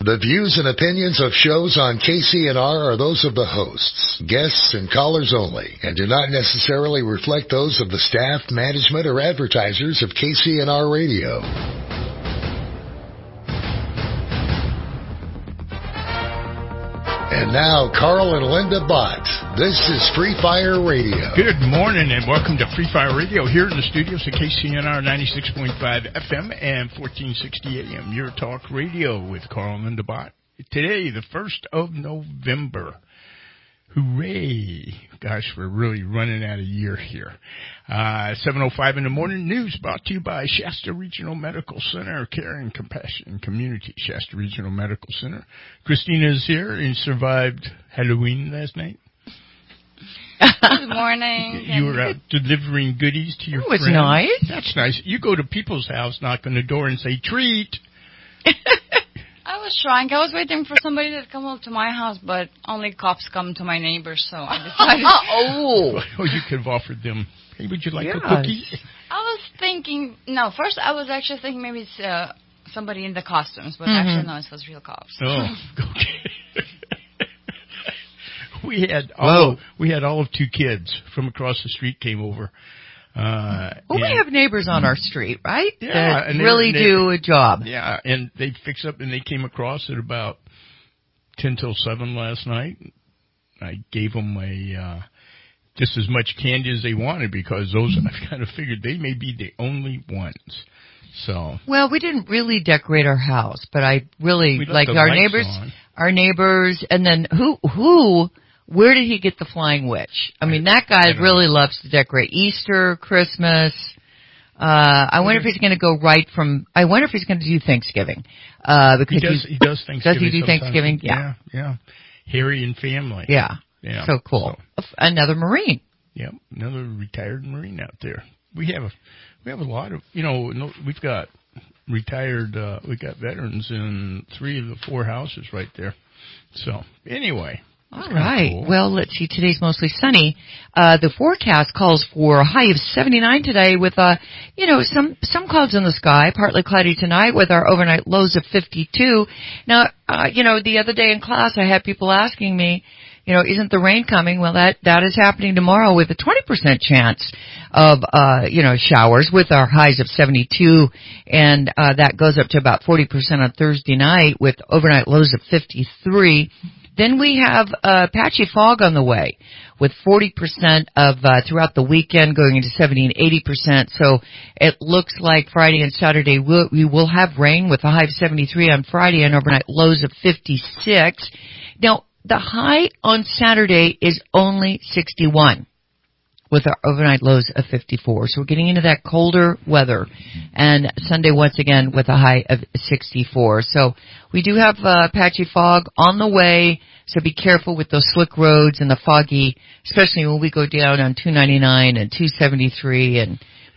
The views and opinions of shows on KCNR are those of the hosts, guests, and callers only, and do not necessarily reflect those of the staff, management, or advertisers of KCNR Radio. And now, Carl and Linda Bott. This is Free Fire Radio. Good morning and welcome to Free Fire Radio here in the studios at KCNR 96.5 FM and 1460 AM. Your talk radio with Carl and Linda Bott. Today, the 1st of November. Hooray. Gosh, we're really running out of year here. 7:05 in the morning. News brought to you by Shasta Regional Medical Center, Care and Compassion Community. Shasta Regional Medical Center. Christina is here and survived Halloween last night. Good morning. You were out delivering goodies to your friends. It was nice. That's nice. You go to people's house, knock on the door, and say, treat. I was trying. I was waiting for somebody to come up to my house, but only cops come to my neighbors, so I decided. Oh, you could have offered them, hey, would you like a cookie? I was thinking, first I was actually thinking maybe it's somebody in the costumes, but actually, no, it was real cops. Oh, okay. We had all of two kids from across the street came over. We have neighbors on our street, right? Yeah, that really do a job. Yeah, and they fix up, and they came across at about 10 till 7 last night. I gave them just as much candy as they wanted because those I kind of figured they may be the only ones. So well, we didn't really decorate our house, but I really like our neighbors. On. Our neighbors, and then who. Where did he get the flying witch? I mean, that guy really loves to decorate Easter, Christmas. I wonder if he's going to go I wonder if he's going to do Thanksgiving. Because he does Thanksgiving. Does he do Thanksgiving? Yeah. Harry and family. Yeah. So cool. So. Another Marine. Yep. Another retired Marine out there. We have a lot of, we've got retired, we got veterans in 3 of the 4 houses right there. So anyway. All right. Cool. Well, let's see. Today's mostly sunny. The forecast calls for a high of 79 today with, some clouds in the sky, partly cloudy tonight with our overnight lows of 52. Now, the other day in class I had people asking me, isn't the rain coming? Well, that is happening tomorrow with a 20% chance of, showers with our highs of 72. And, that goes up to about 40% on Thursday night with overnight lows of 53. Then we have patchy fog on the way with 40% of throughout the weekend going into 70 and 80%. So it looks like Friday and Saturday we will have rain with a high of 73 on Friday and overnight lows of 56. Now, the high on Saturday is only 61 with our overnight lows of 54. So we're getting into that colder weather. And Sunday, once again, with a high of 64. So we do have patchy fog on the way, so be careful with those slick roads and the foggy, especially when we go down on 299 and 273 and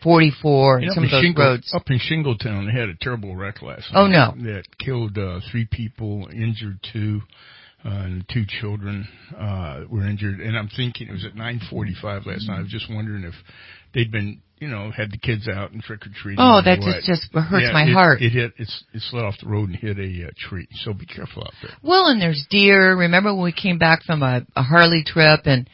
44 and some of those roads. Up in Shingletown, they had a terrible wreck last night. Oh, no. That killed 3 people, injured 2. And 2 children were injured, and I'm thinking it was at 9:45 last night. I was just wondering if they'd been, had the kids out and trick or treating. Oh, that just hurts my heart. It slid off the road and hit a tree. So be careful out there. Well, and there's deer. Remember when we came back from a Harley trip, and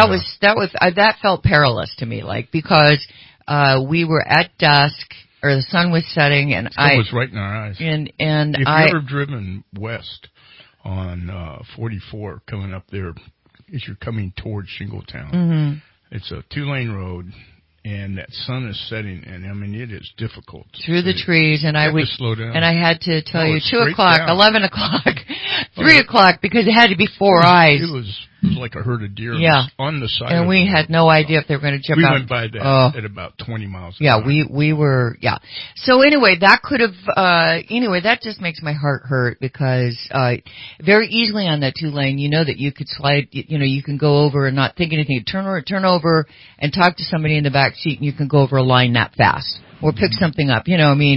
that felt perilous to me, because we were at dusk. Or the sun was setting, and it was right in our eyes. And if you've ever driven west on 44 coming up there as you're coming towards Shingletown. Mm-hmm. It's a 2-lane road, and that sun is setting, and I mean it is difficult through the trees. And I would slow down. And I had to tell you 2 o'clock, down. 11 o'clock, 3 o'clock because it had to be 4 eyes. It was like a herd of deer on the side. And we had no idea if they were going to jump out. We went by that at about 20 miles an hour. We were. So anyway, that could have. That just makes my heart hurt because very easily on that 2-lane, that you could slide. You can go over and not think anything. Turn over and talk to somebody in the back seat, and you can go over a line that fast or pick something up.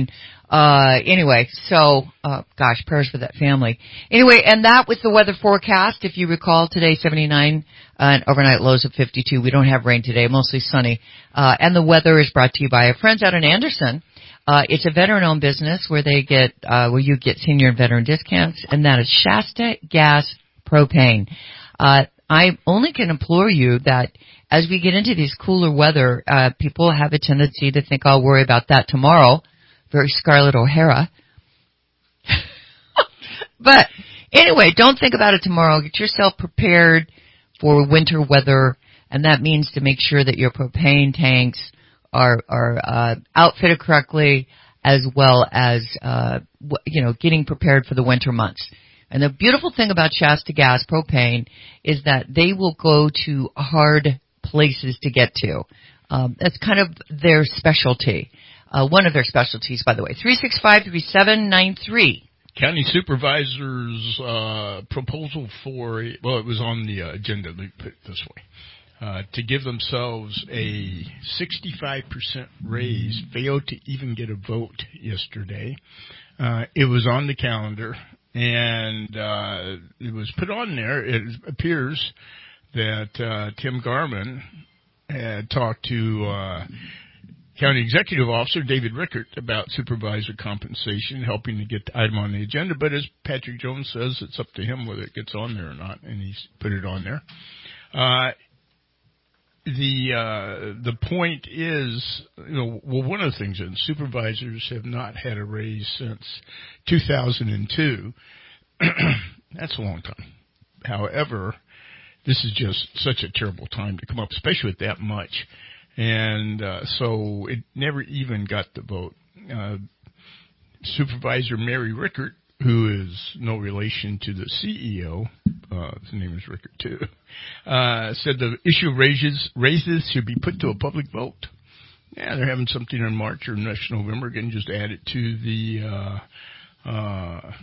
Anyway, so, prayers for that family. Anyway, and that was the weather forecast. If you recall, today 79 and overnight lows of 52. We don't have rain today, mostly sunny. And the weather is brought to you by our friends out in Anderson. It's a veteran-owned business where they get where you get senior and veteran discounts, and that is Shasta Gas Propane. I only can implore you that as we get into these cooler weather, people have a tendency to think I'll worry about that tomorrow. Very Scarlett O'Hara. But anyway, don't think about it tomorrow. Get yourself prepared for winter weather, and that means to make sure that your propane tanks are outfitted correctly, as well as getting prepared for the winter months. And the beautiful thing about Shasta Gas Propane is that they will go to hard places to get to. That's kind of their specialty. One of their specialties, by the way. 365-3793. County Supervisor's proposal for, it was on the agenda, let me put it this way, to give themselves a 65% raise, failed to even get a vote yesterday. It was on the calendar, and it was put on there. It appears that Tim Garman had talked to County Executive Officer David Rickert about supervisor compensation, helping to get the item on the agenda. But as Patrick Jones says, it's up to him whether it gets on there or not, and he's put it on there. The point is, one of the things is supervisors have not had a raise since 2002. That's a long time. However, this is just such a terrible time to come up, especially with that much. And so it never even got the vote. Supervisor Mary Rickert, who is no relation to the CEO, his name is Rickert too, said the issue of raises should be put to a public vote. Yeah, they're having something in March or next November. Again, just add it to the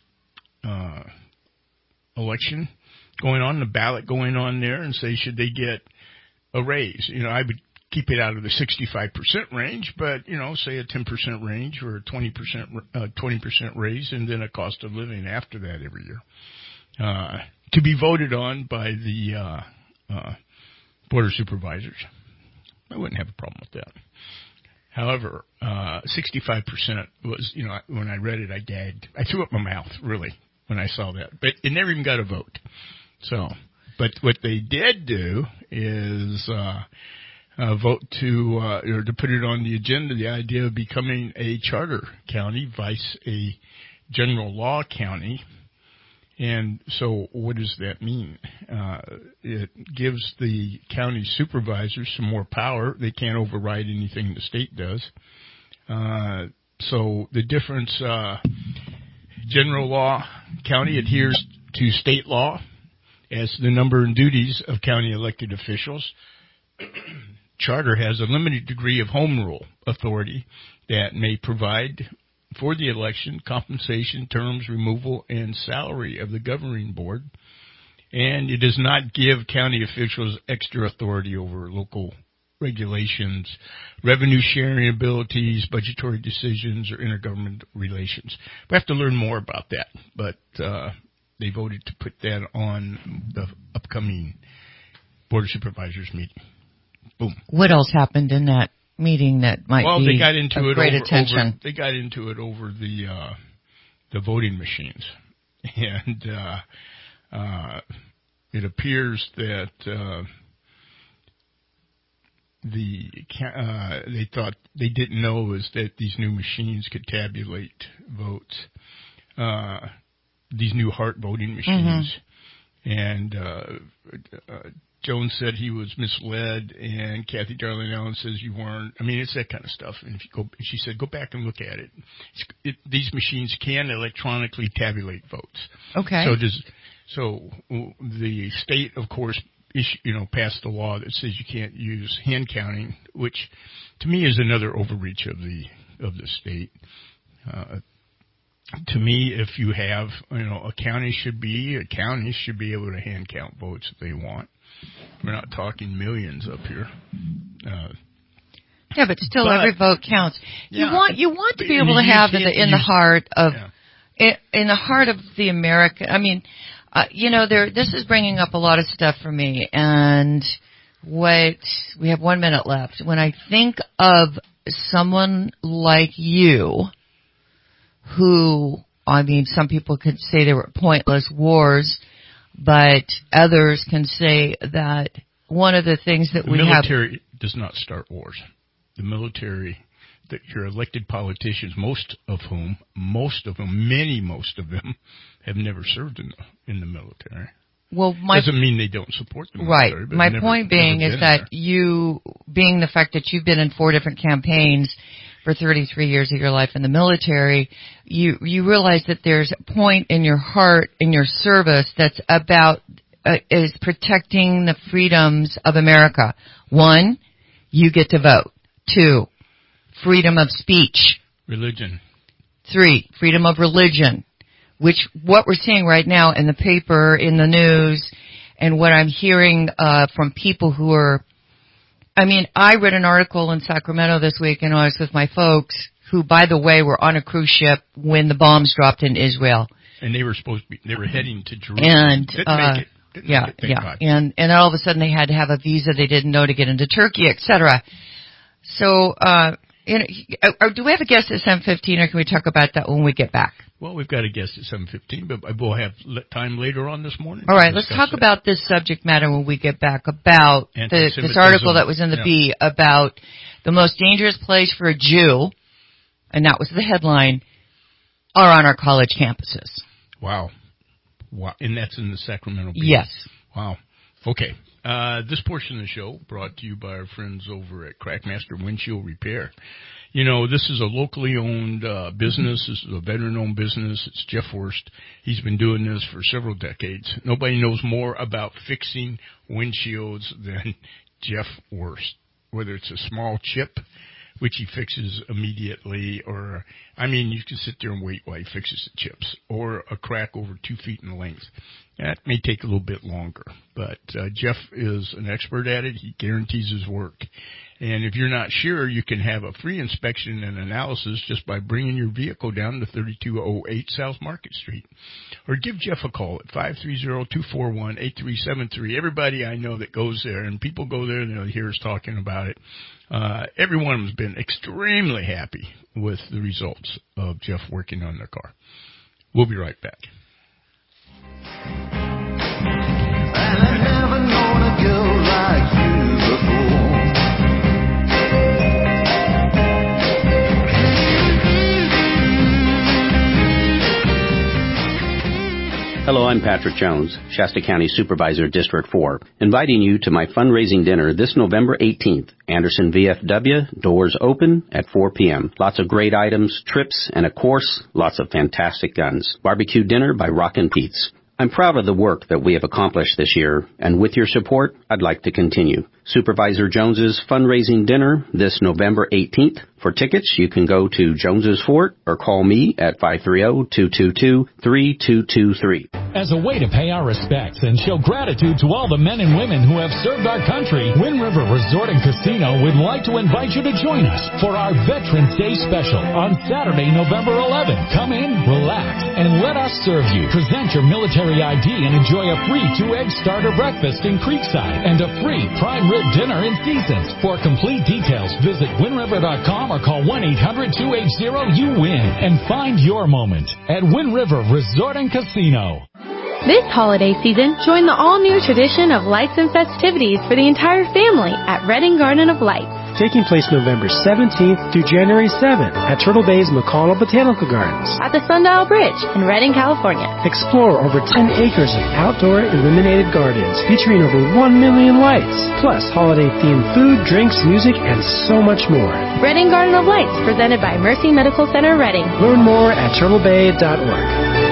election going on, the ballot going on there, and say, should they get a raise? I would keep it out of the 65% range, but, say a 10% range or a 20% raise, and then a cost of living after that every year. To be voted on by the Board of Supervisors. I wouldn't have a problem with that. However, 65% was, when I read it, I gagged. I threw up my mouth, really, when I saw that. But it never even got a vote. So, but what they did do is vote to put it on the agenda, the idea of becoming a charter county, vice a general law county. And so what does that mean? It gives the county supervisors some more power. They can't override anything the state does. So the difference, general law county adheres to state law as the number and duties of county elected officials. Charter has a limited degree of home rule authority that may provide for the election, compensation, terms, removal, and salary of the governing board. And it does not give county officials extra authority over local regulations, revenue sharing abilities, budgetary decisions, or intergovernmental relations. We have to learn more about that, but they voted to put that on the upcoming Board of Supervisors meeting. Boom. What else happened in that meeting that might be they got into of great attention? They got into it over the voting machines, and it appears that they thought they didn't know is that these new machines could tabulate votes, these new Hart voting machines, and Jones said he was misled, and Kathy Darling Allen says you weren't. I mean, it's that kind of stuff. And she said, go back and look at it. These machines can electronically tabulate votes. Okay. So the state, of course, passed a law that says you can't use hand counting, which to me is another overreach of the state. To me, if you have, a county should be able to hand count votes if they want. We're not talking millions up here. Yeah, but still, every vote counts. You want to be able to have in the heart of the American. I mean, this is bringing up a lot of stuff for me. And we have 1 minute left. When I think of someone like you, who, I mean, some people could say they were pointless wars, but others can say that one of the things that we have... The military does not start wars. The military, your elected politicians, most of them, have never served in the military. Well, doesn't mean they don't support the military. Right. But My point being is that you, being the fact that you've been in 4 different campaigns for 33 years of your life in the military, you realize that there's a point in your heart, in your service, that's about is protecting the freedoms of America. 1, you get to vote. 2, freedom of speech. Religion. 3, freedom of religion. Which, what we're seeing right now in the paper, in the news, and what I'm hearing from people who are, I mean, I read an article in Sacramento this week, and I was with my folks, who, by the way, were on a cruise ship when the bombs dropped in Israel. And they were heading to Jerusalem. And, and all of a sudden they had to have a visa they didn't know to get into Turkey, etc. So, do we have a guest at 7:15, or can we talk about that when we get back? Well, we've got a guest at 7:15, but we'll have time later on this morning. All right, let's talk about this subject matter when we get back, about this article that was in the Bee about the most dangerous place for a Jew, and that was the headline, are on our college campuses. Wow. And that's in the Sacramento Bee? Yes. Wow. Okay. This portion of the show brought to you by our friends over at Crackmaster Windshield Repair. You know, this is a locally owned business. This is a veteran-owned business. It's Jeff Worst. He's been doing this for several decades. Nobody knows more about fixing windshields than Jeff Worst, whether it's a small chip, which he fixes immediately, or, I mean, you can sit there and wait while he fixes the chips, or a crack over 2 feet in length. That may take a little bit longer, but Jeff is an expert at it. He guarantees his work. And if you're not sure, you can have a free inspection and analysis just by bringing your vehicle down to 3208 South Market Street. Or give Jeff a call at 530-241-8373. Everybody I know that goes there, and people go there and they'll hear us talking about it, everyone has been extremely happy with the results of Jeff working on their car. We'll be right back. And I've never known a girl like you before. Hello, I'm Patrick Jones, Shasta County Supervisor, District 4, inviting you to my fundraising dinner this November 18th. Anderson VFW, doors open at 4 p.m. Lots of great items, trips, and of course, lots of fantastic guns. Barbecue dinner by Rockin' Pete's. I'm proud of the work that we have accomplished this year, and with your support, I'd like to continue. Supervisor Jones's fundraising dinner this November 18th. For tickets, you can go to Jones's Fort or call me at 530-222-3223. As a way to pay our respects and show gratitude to all the men and women who have served our country, Wind River Resort and Casino would like to invite you to join us for our Veterans Day special on Saturday, November 11th. Come in, relax, and let us serve you. Present your military ID and enjoy a free 2-egg starter breakfast in Creekside and a free prime rib dinner in Seasons. For complete details, visit windriver.com or call 1-800-280-YOU-WIN and find your moment at Wind River Resort and Casino. This holiday season, join the all-new tradition of lights and festivities for the entire family at Redding Garden of Lights. Taking place November 17th through January 7th at Turtle Bay's McConnell Botanical Gardens. At the Sundial Bridge in Redding, California. Explore over 10 acres of outdoor illuminated gardens featuring over 1 million lights, plus holiday-themed food, drinks, music, and so much more. Redding Garden of Lights, presented by Mercy Medical Center, Redding. Learn more at turtlebay.org.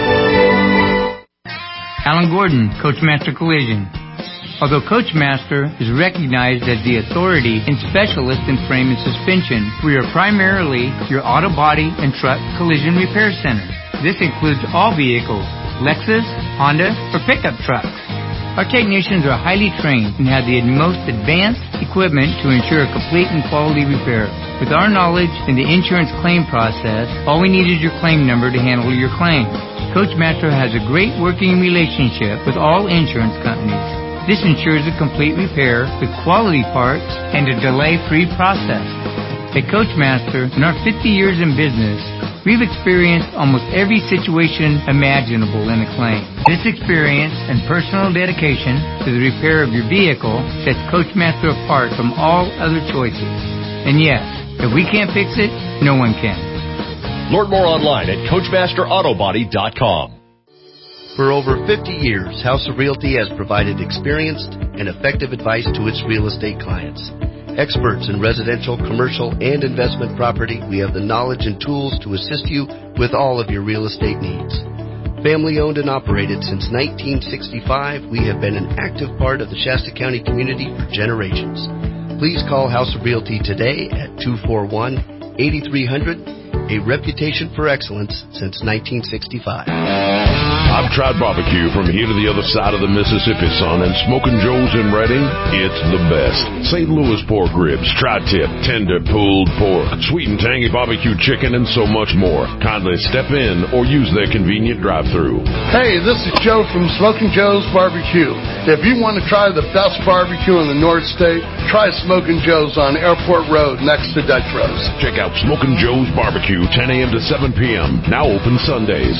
Alan Gordon, Coachmaster Collision. Although Coachmaster is recognized as the authority and specialist in frame and suspension, we are primarily your auto body and truck collision repair center. This includes all vehicles, Lexus, Honda, or pickup trucks. Our technicians are highly trained and have the most advanced equipment to ensure a complete and quality repair. With our knowledge in the insurance claim process, all we need is your claim number to handle your claim. Coachmaster has a great working relationship with all insurance companies. This ensures a complete repair with quality parts and a delay-free process. At Coachmaster, in our 50 years in business, we've experienced almost every situation imaginable in a claim. This experience and personal dedication to the repair of your vehicle sets Coachmaster apart from all other choices. And yes, if we can't fix it, no one can. Learn more online at CoachmasterAutobody.com. For over 50 years, House of Realty has provided experienced and effective advice to its real estate clients. Experts in residential, commercial, and investment property, we have the knowledge and tools to assist you with all of your real estate needs. Family owned and operated since 1965, we have been an active part of the Shasta County community for generations. Please call House of Realty today at 241-8300, a reputation for excellence since 1965. I've tried barbecue from here to the other side of the Mississippi, son, and Smoking Joe's in Redding, it's the best. St. Louis pork ribs, tri-tip, tender pulled pork, sweet and tangy barbecue chicken, and so much more. Kindly step in or use their convenient drive-thru. Hey, this is Joe from Smoking Joe's Barbecue. If you want to try the best barbecue in the North State, try Smoking Joe's on Airport Road next to Dutch Rose. Check out Smoking Joe's Barbecue, 10 a.m. to 7 p.m., now open Sundays.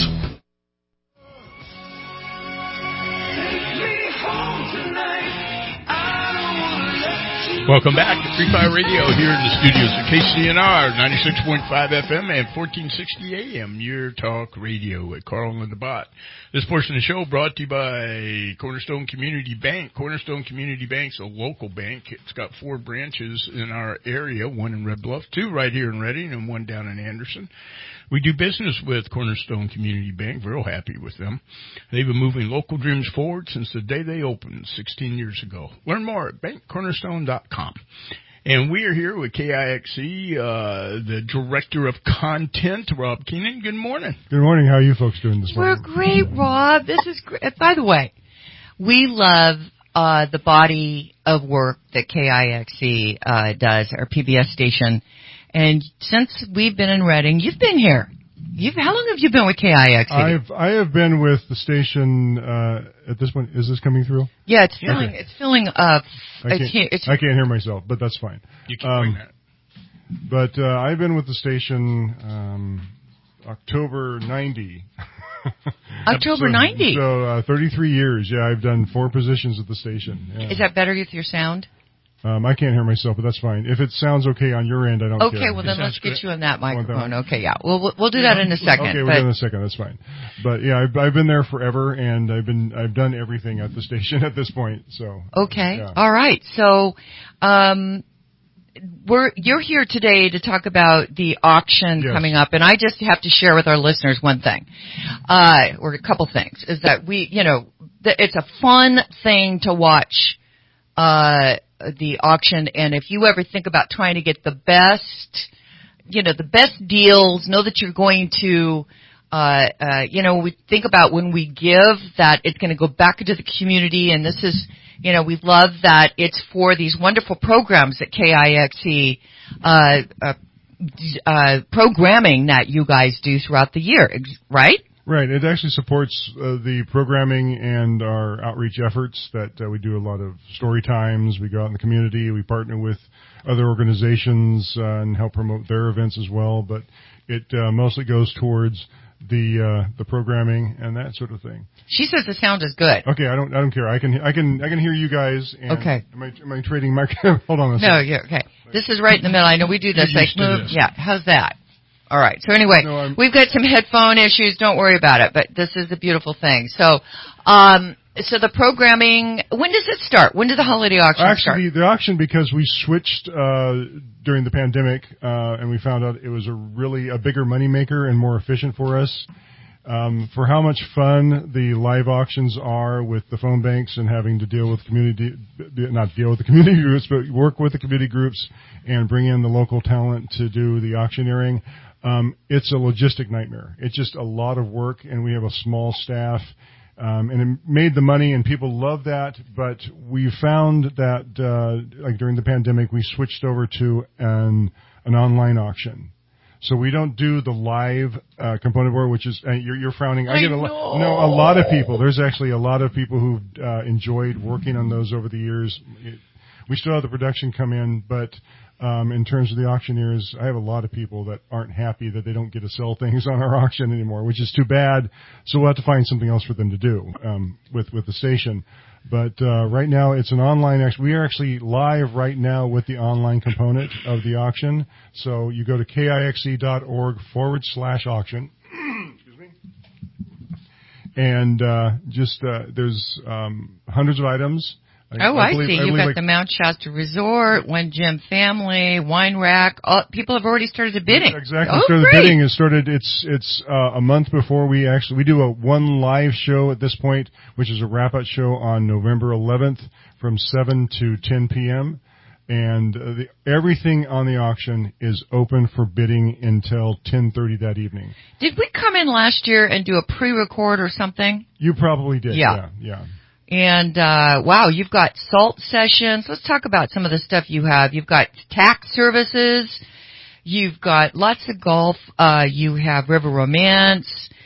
Welcome back to Free Fire Radio here in the studios of KCNR, 96.5 FM and 1460 AM, your talk radio with Carl and Linda Bott. This portion of the show brought to you by Cornerstone Community Bank. Cornerstone Community Bank's a local bank. It's got 4 branches in our area, 1 in Red Bluff, 2 right here in Redding, and 1 down in Anderson. We do business with Cornerstone Community Bank. Real happy with them. They've been moving local dreams forward since the day they opened 16 years ago. Learn more at bankcornerstone.com. And we are here with KIXE, the Director of Content, Rob Keenan. Good morning. Good morning. How are you folks doing this morning? We're great, Rob. This is great. By the way, we love the body of work that KIXE does, our PBS station. And since we've been in Redding, you've been here. How long have you been with KIXE? I have been with the station at this point. Is this coming through? Yeah, it's filling. Okay. It's filling up. I can't hear myself, but that's fine. You can bring that. But I've been with the station October 90. October 90. So 33 years. Yeah, I've done 4 positions at the station. Yeah. Is that better with your sound? I can't hear myself, but that's fine. If it sounds okay on your end, I don't care. Okay, well then let's get you on that microphone. Okay, yeah. We'll do that in a second. Okay, we'll do it in a second. That's fine. But yeah, I've been there forever, and I've done everything at the station at this point. So okay, yeah. All right. So you're here today to talk about the auction coming up, and I just have to share with our listeners one thing, or a couple things, is that it's a fun thing to watch. The auction, and if you ever think about trying to get the best deals, know that you're going to, we think about when we give that it's going to go back into the community, and this is, we love that it's for these wonderful programs that KIXE, programming that you guys do throughout the year, right? Right. It actually supports the programming and our outreach efforts that we do a lot of story times. We go out in the community. We partner with other organizations and help promote their events as well. But it mostly goes towards the programming and that sort of thing. She says the sound is good. Okay, I don't care. I can hear you guys. And okay. Am I trading my? Hold on a second. No, yeah, okay. This is right in the middle. I know we do this. Yeah. How's that? All right. So anyway, we've got some headphone issues. Don't worry about it. But this is a beautiful thing. So, so the programming. When does it start? When did the holiday auction start? Actually, the auction, because we switched during the pandemic, and we found out it was a bigger moneymaker and more efficient for us. For how much fun the live auctions are with the phone banks and having to deal with not deal with the community groups, but work with the community groups and bring in the local talent to do the auctioneering. It's a logistic nightmare. It's just a lot of work, and we have a small staff, and it made the money, and people love that. But we found that, like during the pandemic, we switched over to an online auction. So we don't do the live component board, which is you're frowning. I get a lot of people. There's actually a lot of people who've enjoyed working on those over the years. We still have the production come in, but In terms of the auctioneers, I have a lot of people that aren't happy that they don't get to sell things on our auction anymore, which is too bad. So we'll have to find something else for them to do with the station. But right now, it's an online. We are actually live right now with the online component of the auction. So you go to kixe.org/auction. Excuse me. And there's hundreds of items. I see. You've got the Mount Shasta Resort, One Gym Family, Wine Rack. People have already started the bidding. Exactly. The bidding has started. It's a month before we do one live show at this point, which is a wrap-up show on November 11th from 7 to 10 p.m. And everything on the auction is open for bidding until 10:30 that evening. Did we come in last year and do a pre-record or something? You probably did. Yeah. And, wow, you've got salt sessions. Let's talk about some of the stuff you have. You've got tax services. You've got lots of golf. You have River Romance.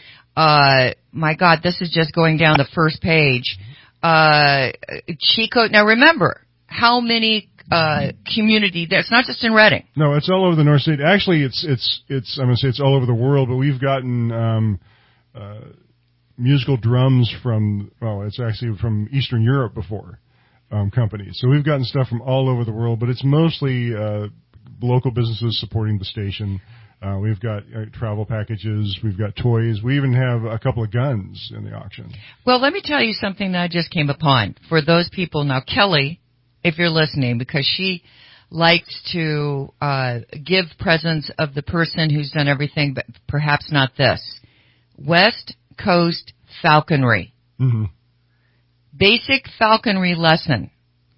My God, this is just going down the first page. Chico. Now remember, how many, community, it's not just in Redding. No, it's all over the North State. Actually, it's, I'm going to say it's all over the world, but we've gotten, musical drums it's actually from Eastern Europe before, companies. So we've gotten stuff from all over the world, but it's mostly local businesses supporting the station. We've got travel packages. We've got toys. We even have a couple of guns in the auction. Well, let me tell you something that I just came upon. For those people, now Kelly, if you're listening, because she likes to give presents of the person who's done everything, but perhaps not this. West Coast Falconry. Mm-hmm. Basic falconry lesson.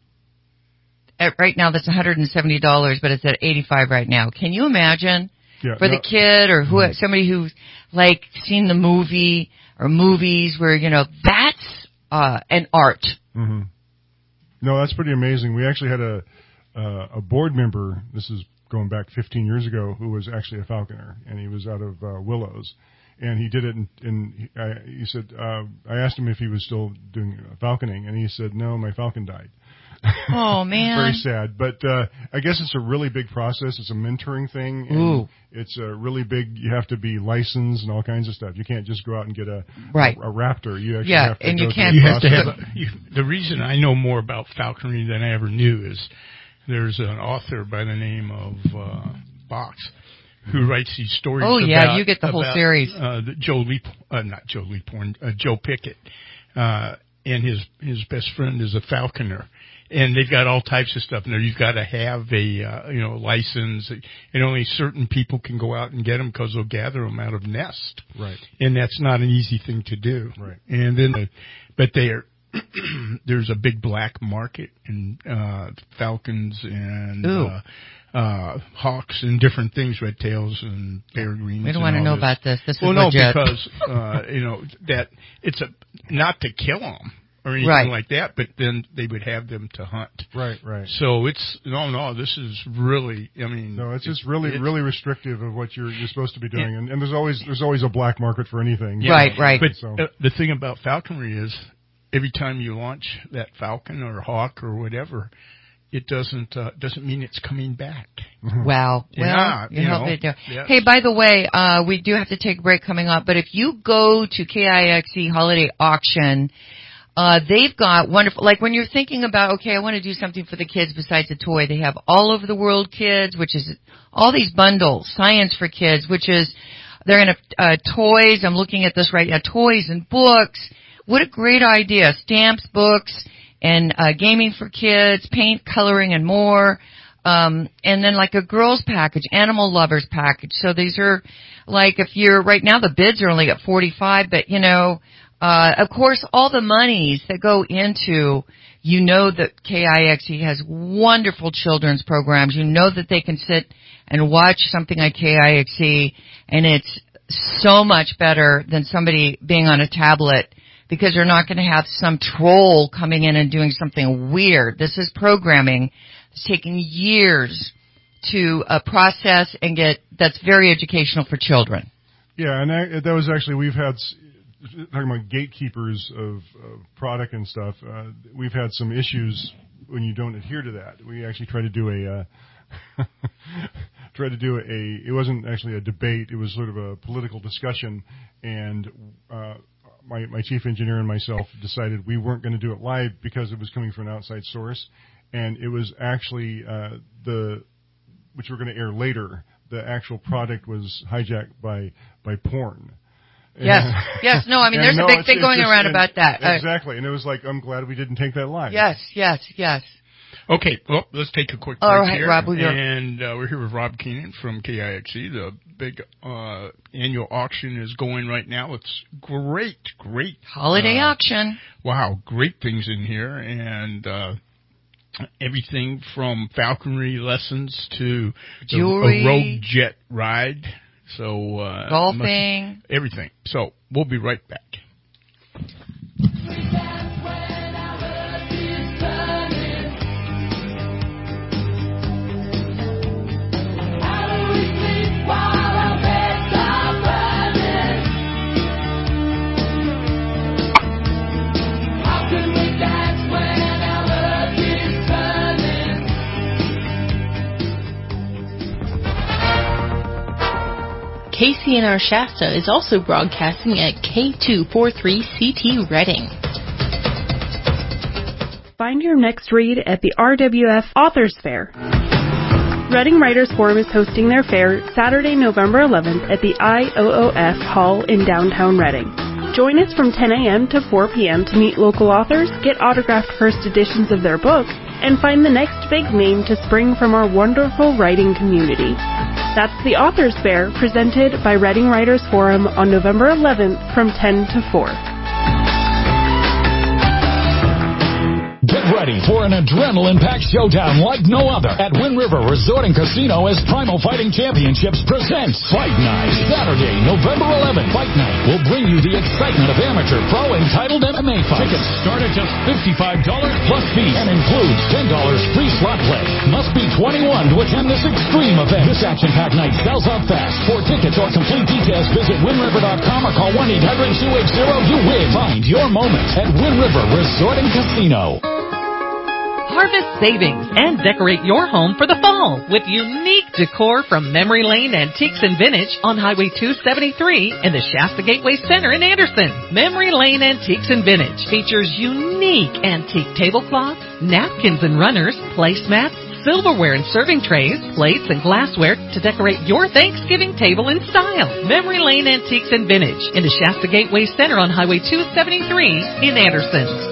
Right now that's $170, but it's at $85 right now. Can you imagine the kid or somebody who's like seen the movie or movies where, that's an art. Mm-hmm. No, that's pretty amazing. We actually had a board member, this is going back 15 years ago, who was actually a falconer, and he was out of Willows. And he did it, and he said, I asked him if he was still doing falconing, and he said, no, my falcon died. Oh, man. Very sad. But I guess it's a really big process. It's a mentoring thing. And it's a really big, you have to be licensed and all kinds of stuff. You can't just go out and get a raptor. You actually have to and go you can't. You have to have the reason I know more about falconry than I ever knew is there's an author by the name of Box who writes these stories. Oh, yeah, you get the whole series. Joe Pickett, and his best friend is a falconer, and they've got all types of stuff in there. You've got to have a license, and only certain people can go out and get them because they'll gather them out of nest. Right. And that's not an easy thing to do. Right. And then, but there's a big black market in falcons and hawks and different things, red tails and peregrines. We don't want to know about this. This is legit. Because that it's not to kill them or anything like that, but then they would have them to hunt. Right. So it's this is really. It's just really restrictive of what you're supposed to be doing, and there's always a black market for anything. Yeah. Right. But the thing about falconry is, every time you launch that falcon or hawk or whatever, it doesn't mean it's coming back. Wow. Yeah, Hey, by the way, we do have to take a break coming up, but if you go to KIXE Holiday Auction, they've got wonderful, like when you're thinking about, okay, I want to do something for the kids besides a toy, they have All Over the World Kids, which is all these bundles, Science for Kids, which is, they're in toys, I'm looking at this right now, toys and books. What a great idea. Stamps, books, and gaming for kids, paint, coloring, and more. And then like a girls package, animal lovers package. So these are like, if you're, right now the bids are only at $45, but of course all the monies that go into, that KIXE has wonderful children's programs. That they can sit and watch something like KIXE, and it's so much better than somebody being on a tablet, because they're not going to have some troll coming in and doing something weird. This is programming. It's taking years to process and get, that's very educational for children. Yeah, and that was actually, we've had, talking about gatekeepers of product and stuff, we've had some issues when you don't adhere to that. We actually try to do tried to do it wasn't actually a debate, it was sort of a political discussion, and my chief engineer and myself decided we weren't going to do it live because it was coming from an outside source, and it was actually which we're going to air later, the actual product was hijacked by porn. Yes, no, I mean, there's a big thing going around about that. Exactly, and it was like, I'm glad we didn't take that live. Yes. Okay, well, let's take a quick break All right, here. Rob, and we're here with Rob Keenan from KIXE. The big annual auction is going right now. It's great. Holiday auction. Wow, great things in here, and everything from falconry lessons to jewelry, a Rogue Jet ride. So golfing, everything. So we'll be right back. KCNR Shasta is also broadcasting at K243CT Reading. Find your next read at the RWF Authors Fair. Reading Writers Forum is hosting their fair Saturday, November 11th at the IOOF Hall in downtown Reading. Join us from 10 a.m. to 4 p.m. to meet local authors, get autographed first editions of their books, and find the next big name to spring from our wonderful writing community. That's the Authors Fair, presented by Reading Writers Forum on November 11th from 10 to 4. Get ready for an adrenaline-packed showdown like no other at Wind River Resort and Casino as Primal Fighting Championships presents Fight Night. Saturday, November 11th. Fight Night will bring you the excitement of amateur, pro, and titled MMA fights. Tickets start at just $55 plus fees and includes $10 free slot play. Must be 21 to attend this extreme event. This action-packed night sells out fast. For tickets or complete details, visit WindRiver.com or call 1-800-280-YOU-WIN. Find your moment at Wind River Resort and Casino. Harvest savings and decorate your home for the fall with unique decor from Memory Lane Antiques and Vintage on Highway 273 in the Shasta Gateway Center in Anderson. Memory Lane Antiques and Vintage features unique antique tablecloths, napkins and runners, placemats, silverware and serving trays, plates and glassware to decorate your Thanksgiving table in style. Memory Lane Antiques and Vintage in the Shasta Gateway Center on Highway 273 in Anderson.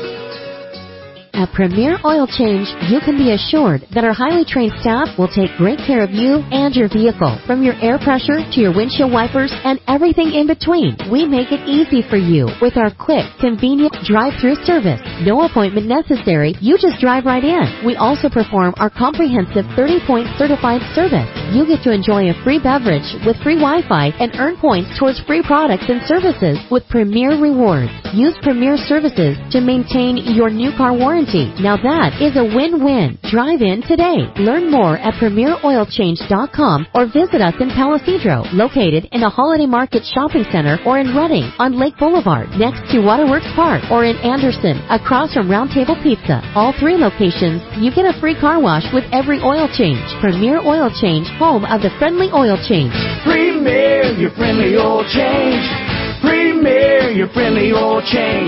At Premier Oil Change, you can be assured that our highly trained staff will take great care of you and your vehicle. From your air pressure to your windshield wipers and everything in between, we make it easy for you with our quick, convenient drive-through service. No appointment necessary. You just drive right in. We also perform our comprehensive 30-point certified service. You get to enjoy a free beverage with free Wi-Fi and earn points towards free products and services with Premier Rewards. Use Premier Services to maintain your new car warranty. Now that is a win-win. Drive in today. Learn more at PremierOilChange.com or visit us in Palisadro, located in the Holiday Market Shopping Center, or in Reading on Lake Boulevard, next to Waterworks Park, or in Anderson, across from Round Table Pizza. All three locations, you get a free car wash with every oil change. Premier Oil Change, home of the friendly oil change. Premier, your friendly oil change. Premier, your friendly oil change.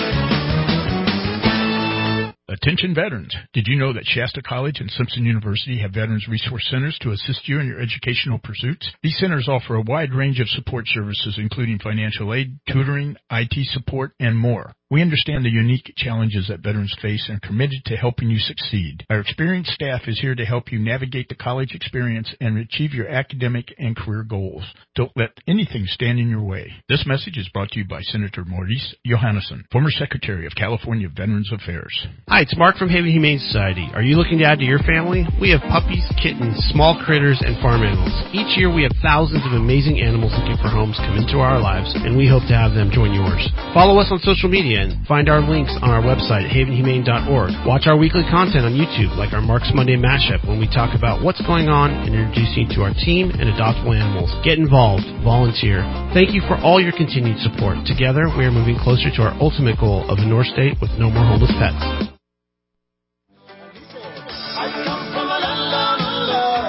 Attention veterans. Did you know that Shasta College and Simpson University have Veterans Resource Centers to assist you in your educational pursuits? These centers offer a wide range of support services, including financial aid, tutoring, IT support, and more. We understand the unique challenges that veterans face and are committed to helping you succeed. Our experienced staff is here to help you navigate the college experience and achieve your academic and career goals. Don't let anything stand in your way. This message is brought to you by Senator Maurice Johannesson, former Secretary of California Veterans Affairs. Hi, it's Mark from Haven Humane Society. Are you looking to add to your family? We have puppies, kittens, small critters, and farm animals. Each year we have thousands of amazing animals looking for homes come into our lives, and we hope to have them join yours. Follow us on social media and find our links on our website, havenhumane.org. Watch our weekly content on YouTube, like our Mark's Monday Mashup, when we talk about what's going on and introduce you to our team and adoptable animals. Get involved. Volunteer. Thank you for all your continued support. Together, we are moving closer to our ultimate goal of a North State with no more homeless pets.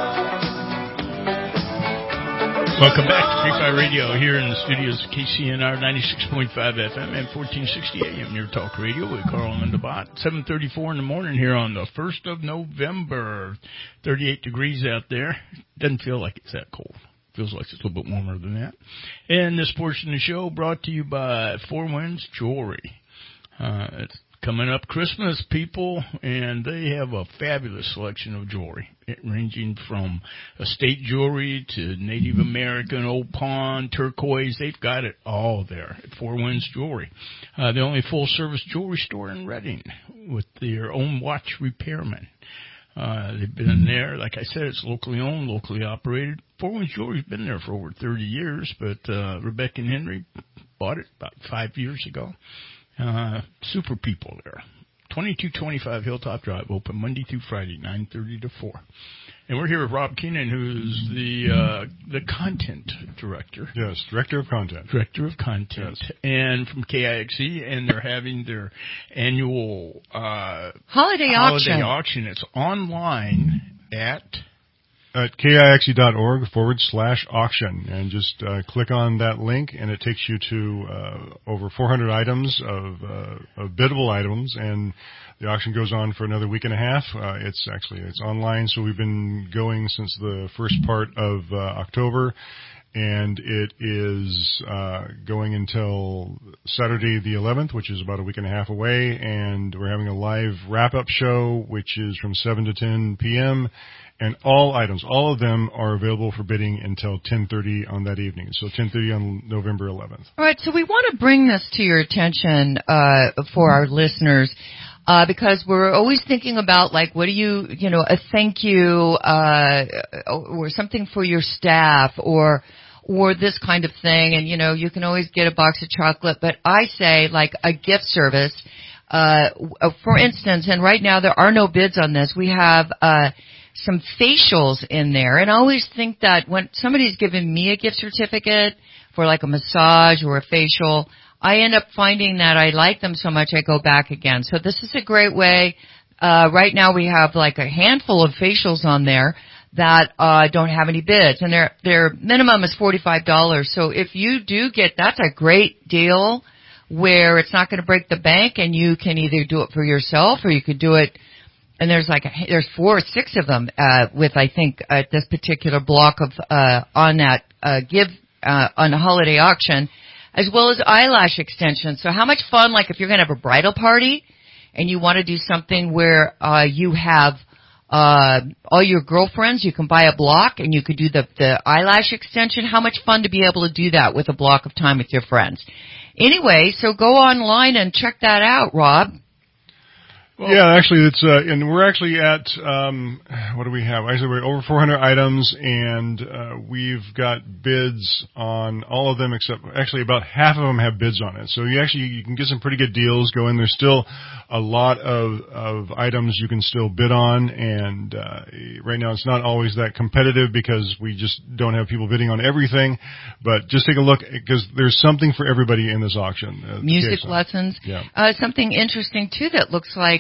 Welcome back to Free Fire Radio here in the studios of KCNR 96.5 FM and 1460 AM. Your talk radio with Carl and DeBot. 7:34 in the morning here on the 1st of November. 38 degrees out there. Doesn't feel like it's that cold. Feels like it's a little bit warmer than that. And this portion of the show brought to you by Four Winds Jewelry. It's coming up Christmas, people, and they have a fabulous selection of jewelry, ranging from estate jewelry to Native American, Old Pawn, turquoise. They've got it all there at Four Winds Jewelry. The only full-service jewelry store in Reading with their own watch repairman. They've been in there. Like I said, it's locally owned, locally operated. Four Winds Jewelry's been there for over 30 years, but Rebecca and Henry bought it about 5 years ago. Super people there. 2225 Hilltop Drive, open Monday through Friday, 9:30 to 4. And we're here with Rob Keenan, who's the content director. Yes, director of content. Director of content. Yes. And from KIXE, and they're having their annual holiday auction. It's online at kixe.org/auction, and just click on that link, and it takes you to over 400 items of biddable items, and the auction goes on for another week and a half. It's online, so we've been going since the first part of October, and it is going until Saturday the 11th, which is about a week and a half away, and we're having a live wrap-up show, which is from 7 to 10 p.m., and all of them are available for bidding until 10:30 on that evening. So 10:30 on November 11th. All right, so we want to bring this to your attention for our listeners because we're always thinking about, like, what do you a thank you or something for your staff or this kind of thing. And, you can always get a box of chocolate. But I say, like, a gift service, for instance, and right now there are no bids on this. We have some facials in there. And I always think that when somebody's giving me a gift certificate for like a massage or a facial, I end up finding that I like them so much I go back again. So this is a great way. Right now we have like a handful of facials on there that don't have any bids, and their minimum is $45. So if you do get, that's a great deal where it's not going to break the bank, and you can either do it for yourself or you could do it. And there's 4 or 6 of them with, I think, this particular block of on that on the holiday auction, as well as eyelash extensions. So how much fun, like if you're going to have a bridal party and you want to do something where you have all your girlfriends, you can buy a block and you could do the eyelash extension. How much fun to be able to do that with a block of time with your friends. Anyway, so go online and check that out, Rob. Well, yeah, actually, it's and we're actually at what do we have? Actually, we're over 400 items, and we've got bids on all of them except actually about half of them have bids on it. So you can get some pretty good deals going. There's still a lot of items you can still bid on, and right now it's not always that competitive because we just don't have people bidding on everything. But just take a look because there's something for everybody in this auction. Music lessons. Yeah. Something interesting too that looks like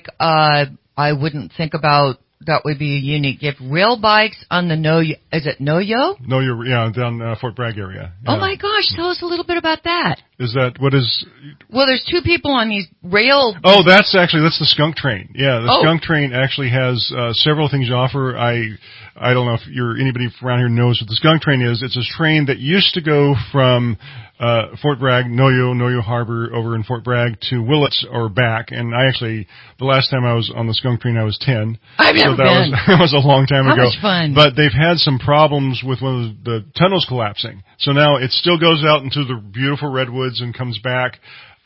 I wouldn't think about that would be a unique gift. Rail bikes on the is it Noyo? Noyo, yeah, down Fort Bragg area. Yeah. Oh my gosh, tell us a little bit about that. Is that what is? Well, there's 2 people on these rail. Oh, that's the skunk train. Yeah, the skunk train actually has several things to offer. I don't know if anybody around here knows what the skunk train is. It's a train that used to go from Fort Bragg, Noyo Harbor over in Fort Bragg to Willits or back. And the last time I was on the skunk train, I was 10. I've never been. That was a long time ago. How much fun. But they've had some problems with one of the tunnels collapsing. So now it still goes out into the beautiful redwoods and comes back.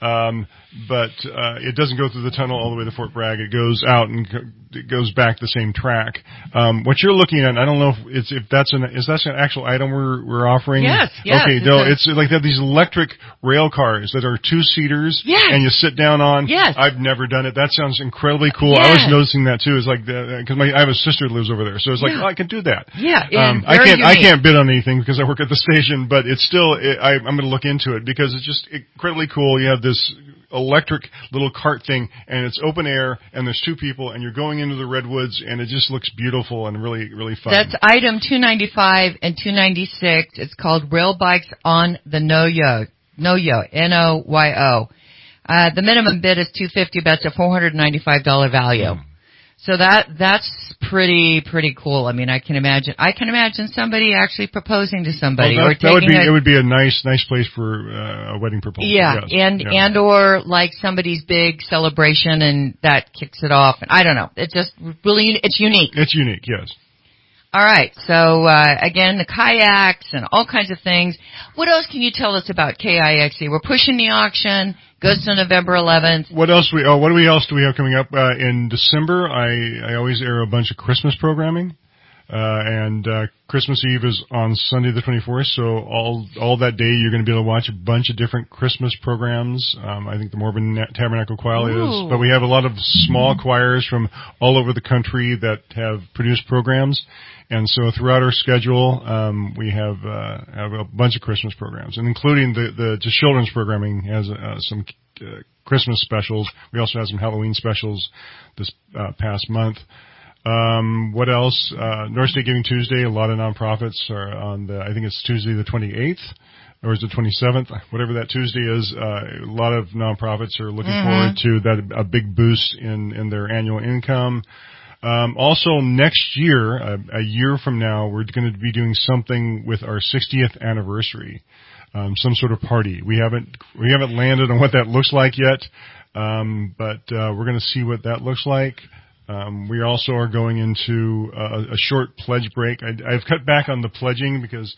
But it doesn't go through the tunnel all the way to Fort Bragg. It goes out and it goes back the same track. What you're looking at, I don't know if that's an actual item we're offering. Yes. Okay, no, it's like they have these electric rail cars that are 2-seaters. Yes. And you sit down on. Yes. I've never done it. That sounds incredibly cool. Yes. I was noticing that too. It's like because I have a sister that lives over there, so it's like I can do that. Yeah. I can't bid on anything because I work at the station, but it's still I'm going to look into it because it's just incredibly cool. You have this electric little cart thing, and it's open air, and there's 2 people, and you're going into the redwoods, and it just looks beautiful and really, really fun. That's item 295 and 296. It's called Rail Bikes on the Noyo, Noyo. The minimum bid is $250, but it's a $495 value. So that's pretty cool. I mean, I can imagine somebody actually proposing to somebody, it would be a nice place for a wedding proposal. Yeah, yes. and or like somebody's big celebration, and that kicks it off. And I don't know. It's just really, it's unique. It's unique, yes. All right. So again, the kayaks and all kinds of things. What else can you tell us about KIXE? We're pushing the auction. Goes to November 11th. What else do we have coming up in December? I always air a bunch of Christmas programming, and Christmas Eve is on Sunday the 24th. So all that day you're going to be able to watch a bunch of different Christmas programs. I think the Mormon Tabernacle Choir is, but we have a lot of small choirs from all over the country that have produced programs. And so throughout our schedule, we have a bunch of Christmas programs, and including the children's programming has some Christmas specials. We also have some Halloween specials this past month. What else? North State Giving Tuesday. A lot of nonprofits are on I think it's Tuesday the 28th. Or is it 27th? Whatever that Tuesday is, a lot of nonprofits are looking forward to that, a big boost in their annual income. Also next year, a year from now, we're going to be doing something with our 60th anniversary, some sort of party. We haven't landed on what that looks like yet, but we're going to see what that looks like. We also are going into a short pledge break. I've cut back on the pledging because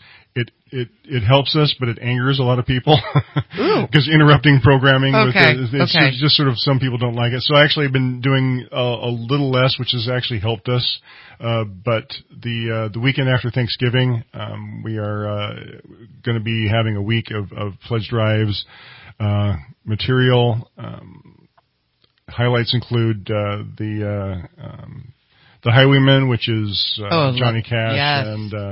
it helps us, but it angers a lot of people because interrupting programming. It's just sort of, some people don't like it. So I actually have been doing a little less, which has actually helped us. But the weekend after Thanksgiving, we are going to be having a week of pledge drives, material. Highlights include the Highwaymen, which is Johnny Cash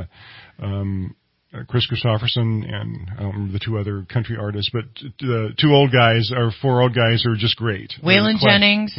and Chris Christopherson, and I don't remember the 2 other country artists, but the 4 old guys are just great. Waylon Jennings,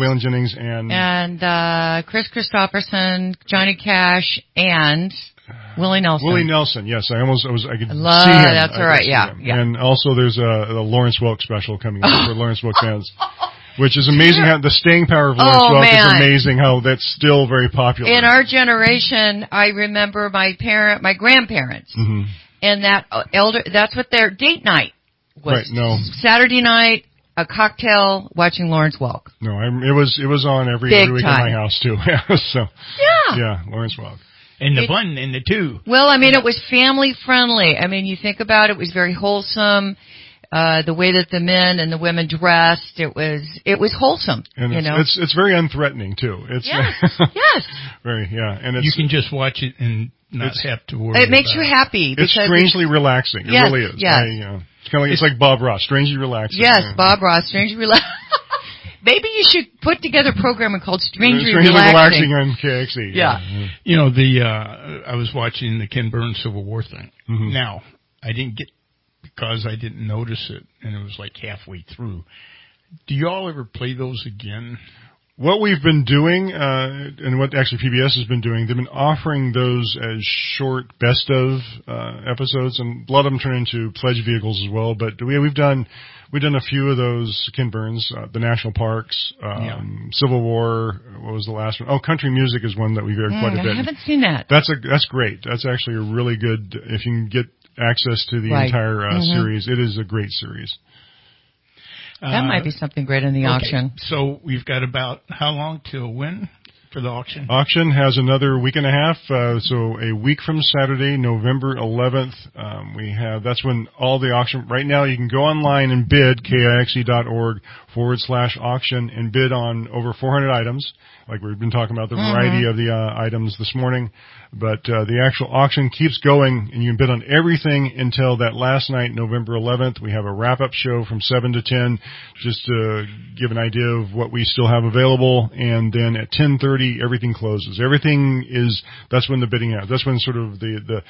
and Chris Christopherson, Johnny Cash, and Willie Nelson. Yes, I could see him. That's all right. Yeah. And also there's a Lawrence Welk special coming up for Lawrence Welk fans. Which is amazing how the staying power of Lawrence Welk is amazing, how that's still very popular. In our generation, I remember my grandparents, and that's what their date night was. Right, no. Saturday night, a cocktail, watching Lawrence Welk. No, it was on every week in my house too. Yeah, Lawrence Welk. And the one and the 2. Well, I mean, it was family friendly. I mean, you think about it, it was very wholesome. The way that the men and the women dressed, it was wholesome. And it's very unthreatening too. Yes. Very, and you can just watch it and not have to worry. It makes you happy. It's strangely relaxing. It really is. Yes. It's kind of it's like Bob Ross, strangely relaxing. Yes, Bob Ross, strangely relaxing. Maybe you should put together a program called Strangely Relaxing on KXE. Yeah. You know, I was watching the Ken Burns Civil War thing. Now, I didn't get, because I didn't notice it, and it was like halfway through. Do you all ever play those again? What we've been doing, and what actually PBS has been doing, they've been offering those as short best of episodes, and a lot of them turn into pledge vehicles as well. But we've done a few of those. Ken Burns, the national parks, Civil War. What was the last one? Oh, country music is one that we've aired quite a bit. I haven't seen that. That's great. That's actually a really good. If you can get access to the entire series, it is a great series. That might be something great in the auction. So we've got about how long till when for the auction? Auction has another week and a half. So a week from Saturday, November 11th, that's when all the auction, right now you can go online and bid, KIXE.org/auction, and bid on over 400 items. Like we've been talking about the variety of the items this morning. But the actual auction keeps going, and you can bid on everything until that last night, November 11th. We have a wrap-up show from 7 to 10, just to give an idea of what we still have available. And then at 10:30, everything closes. That's when the bidding ends. That's when sort of the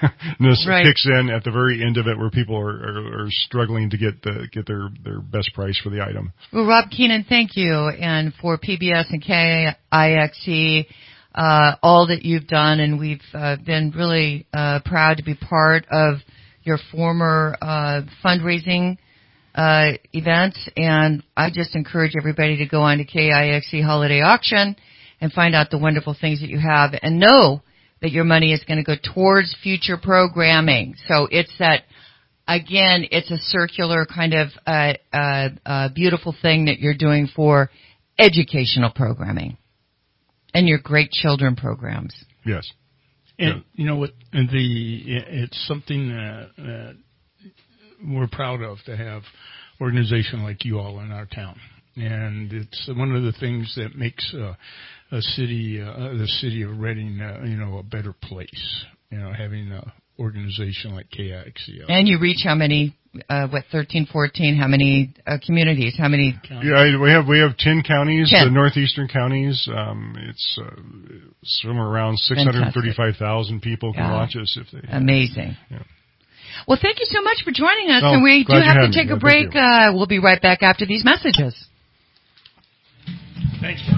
eBay-ness kicks in at the very end of it, where people are struggling to get their best prices. price for the item. Well, Rob Keenan, thank you. And for PBS and KIXE, all that you've done, and we've been really proud to be part of your former fundraising event. And I just encourage everybody to go on to KIXE Holiday Auction and find out the wonderful things that you have, and know that your money is going to go towards future programming. So it's that, again, it's a circular kind of beautiful thing that you're doing for educational programming and your great children programs. Yes. And you know what? It's something that we're proud of, to have organization like you all in our town. And it's one of the things that makes the city of Reading, a better place. Having an organization like KIXE. And you reach how many? 13, 14? How many communities? How many? Yeah, we have 10 counties, 10. The northeastern counties. It's somewhere around 635,000 people can watch us if they. Amazing. Yeah. Well, thank you so much for joining us, Oh, and we do have to take a break. Thank We'll be right back after these messages. Thank you.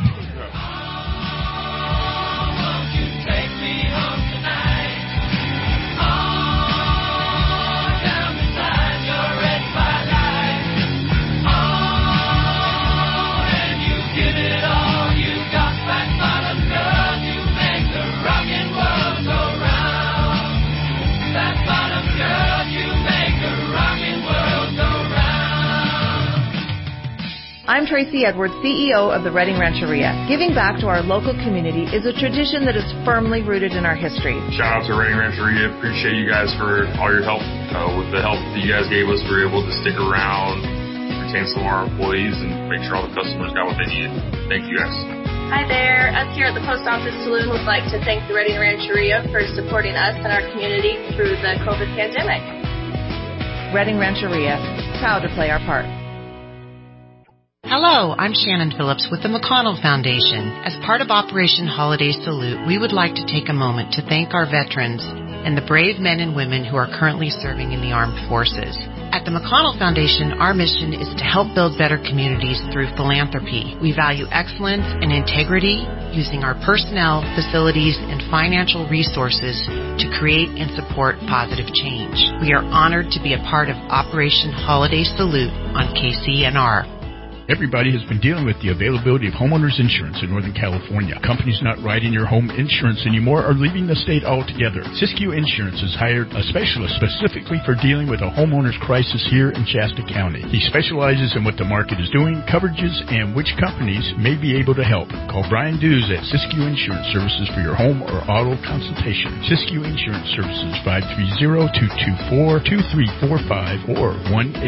I'm Tracy Edwards, CEO of the Reading Rancheria. Giving back to our local community is a tradition that is firmly rooted in our history. Shout out to Reading Rancheria. Appreciate you guys for all your help. With the help that you guys gave us, we were able to stick around, retain some of our employees, and make sure all the customers got what they needed. Thank you guys. Hi there. Us here at the Post Office Saloon would like to thank the Reading Rancheria for supporting us and our community through the COVID pandemic. Reading Rancheria, proud to play our part. Hello, I'm Shannon Phillips with the McConnell Foundation. As part of Operation Holiday Salute, we would like to take a moment to thank our veterans and the brave men and women who are currently serving in the armed forces. At the McConnell Foundation, our mission is to help build better communities through philanthropy. We value excellence and integrity, using our personnel, facilities, and financial resources to create and support positive change. We are honored to be a part of Operation Holiday Salute on KCNR. Everybody has been dealing with the availability of homeowners insurance in Northern California. Companies not writing your home insurance anymore are leaving the state altogether. Siskiyou Insurance has hired a specialist specifically for dealing with a homeowner's crisis here in Shasta County. He specializes in what the market is doing, coverages, and which companies may be able to help. Call Brian Dews at Siskiyou Insurance Services for your home or auto consultation. Siskiyou Insurance Services, 530-224-2345 or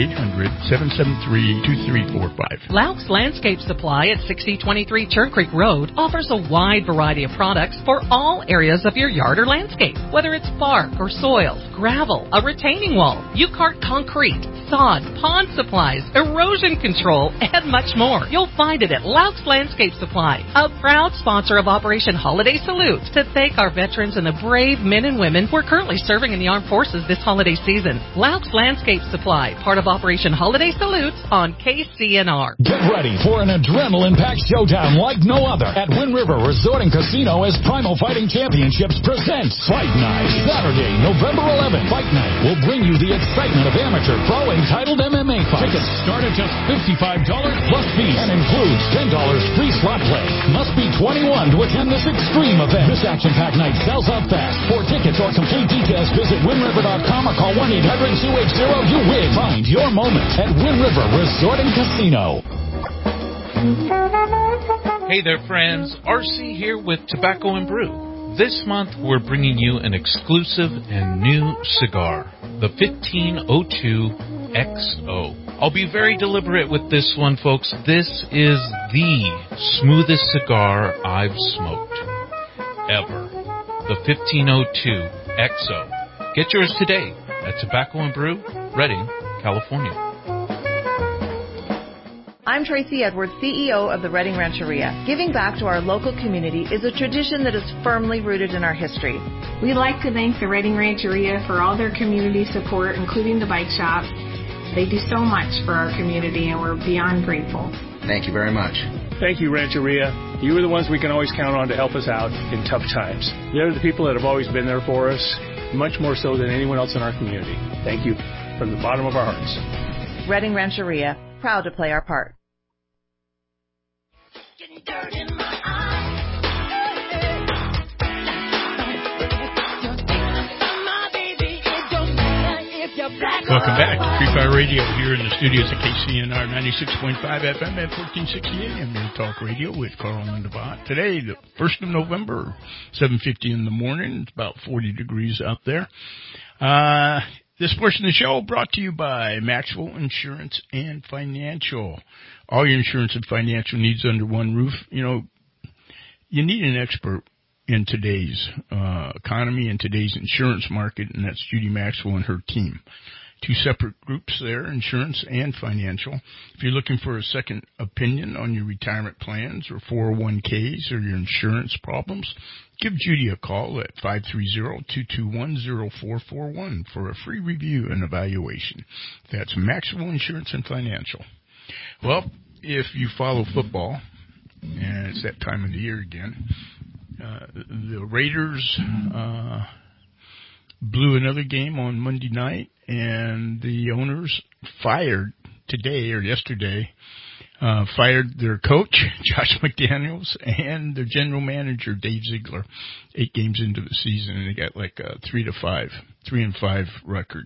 1-800-773-2345. Laux Landscape Supply at 6023 Churn Creek Road offers a wide variety of products for all areas of your yard or landscape. Whether it's bark or soil, gravel, a retaining wall, U-Cart concrete, sod, pond supplies, erosion control, and much more. You'll find it at Laux Landscape Supply, a proud sponsor of Operation Holiday Salute, to thank our veterans and the brave men and women who are currently serving in the armed forces this holiday season. Laux Landscape Supply, part of Operation Holiday Salute on KCNR. Get ready for an adrenaline-packed showdown like no other at Wind River Resort and Casino as Primal Fighting Championships presents Fight Night. Saturday, November 11th. Fight Night will bring you the excitement of amateur, pro, and titled MMA fights. Tickets start at just $55 plus fees and includes $10 free slot play. Must be 21 to attend this extreme event. This action-packed night sells out fast. For tickets or complete details, visit WindRiver.com or call 1-800-280-YOU-WIN. Find your moment at Wind River Resort and Casino. Hey there, friends. RC here with Tobacco and Brew. This month, we're bringing you an exclusive and new cigar, the 1502 XO. I'll be very deliberate with this one, folks. This is the smoothest cigar I've smoked ever. The 1502 XO. Get yours today at Tobacco and Brew, Redding, California. I'm Tracy Edwards, CEO of the Reading Rancheria. Giving back to our local community is a tradition that is firmly rooted in our history. We'd like to thank the Reading Rancheria for all their community support, including the bike shop. They do so much for our community, and we're beyond grateful. Thank you very much. Thank you, Rancheria. You are the ones we can always count on to help us out in tough times. They're the people that have always been there for us, much more so than anyone else in our community. Thank you from the bottom of our hearts. Redding Rancheria, proud to play our part. Welcome back to Free Fire Radio here in the studios at KCNR 96.5 FM at 1460 AM. Your talk radio with Carl and Devon. Today, the 1st of November, 7:50 in the morning. It's about 40 degrees out there. This portion of the show brought to you by Maxwell Insurance and Financial. All your insurance and financial needs under one roof. You know, you need an expert in today's economy and today's insurance market, and that's Judy Maxwell and her team. Two separate groups there, insurance and financial. If you're looking for a second opinion on your retirement plans or 401ks or your insurance problems, give Judy a call at 530-221-0441 for a free review and evaluation. That's Maxwell Insurance and Financial. Well, if you follow football, and it's that time of the year again, the Raiders blew another game on Monday night, and the owners fired today or yesterday, fired their coach, Josh McDaniels, and their general manager, Dave Ziegler, 8 games into the season, and they got like a 3-5 record.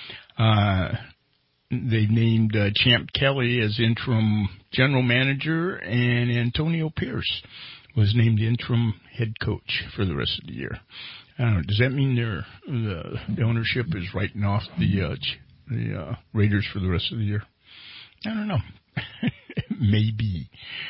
They named Champ Kelly as interim general manager, and Antonio Pierce was named interim head coach for the rest of the year. I don't know. Does that mean the ownership is writing off the Raiders for the rest of the year? I don't know. Maybe.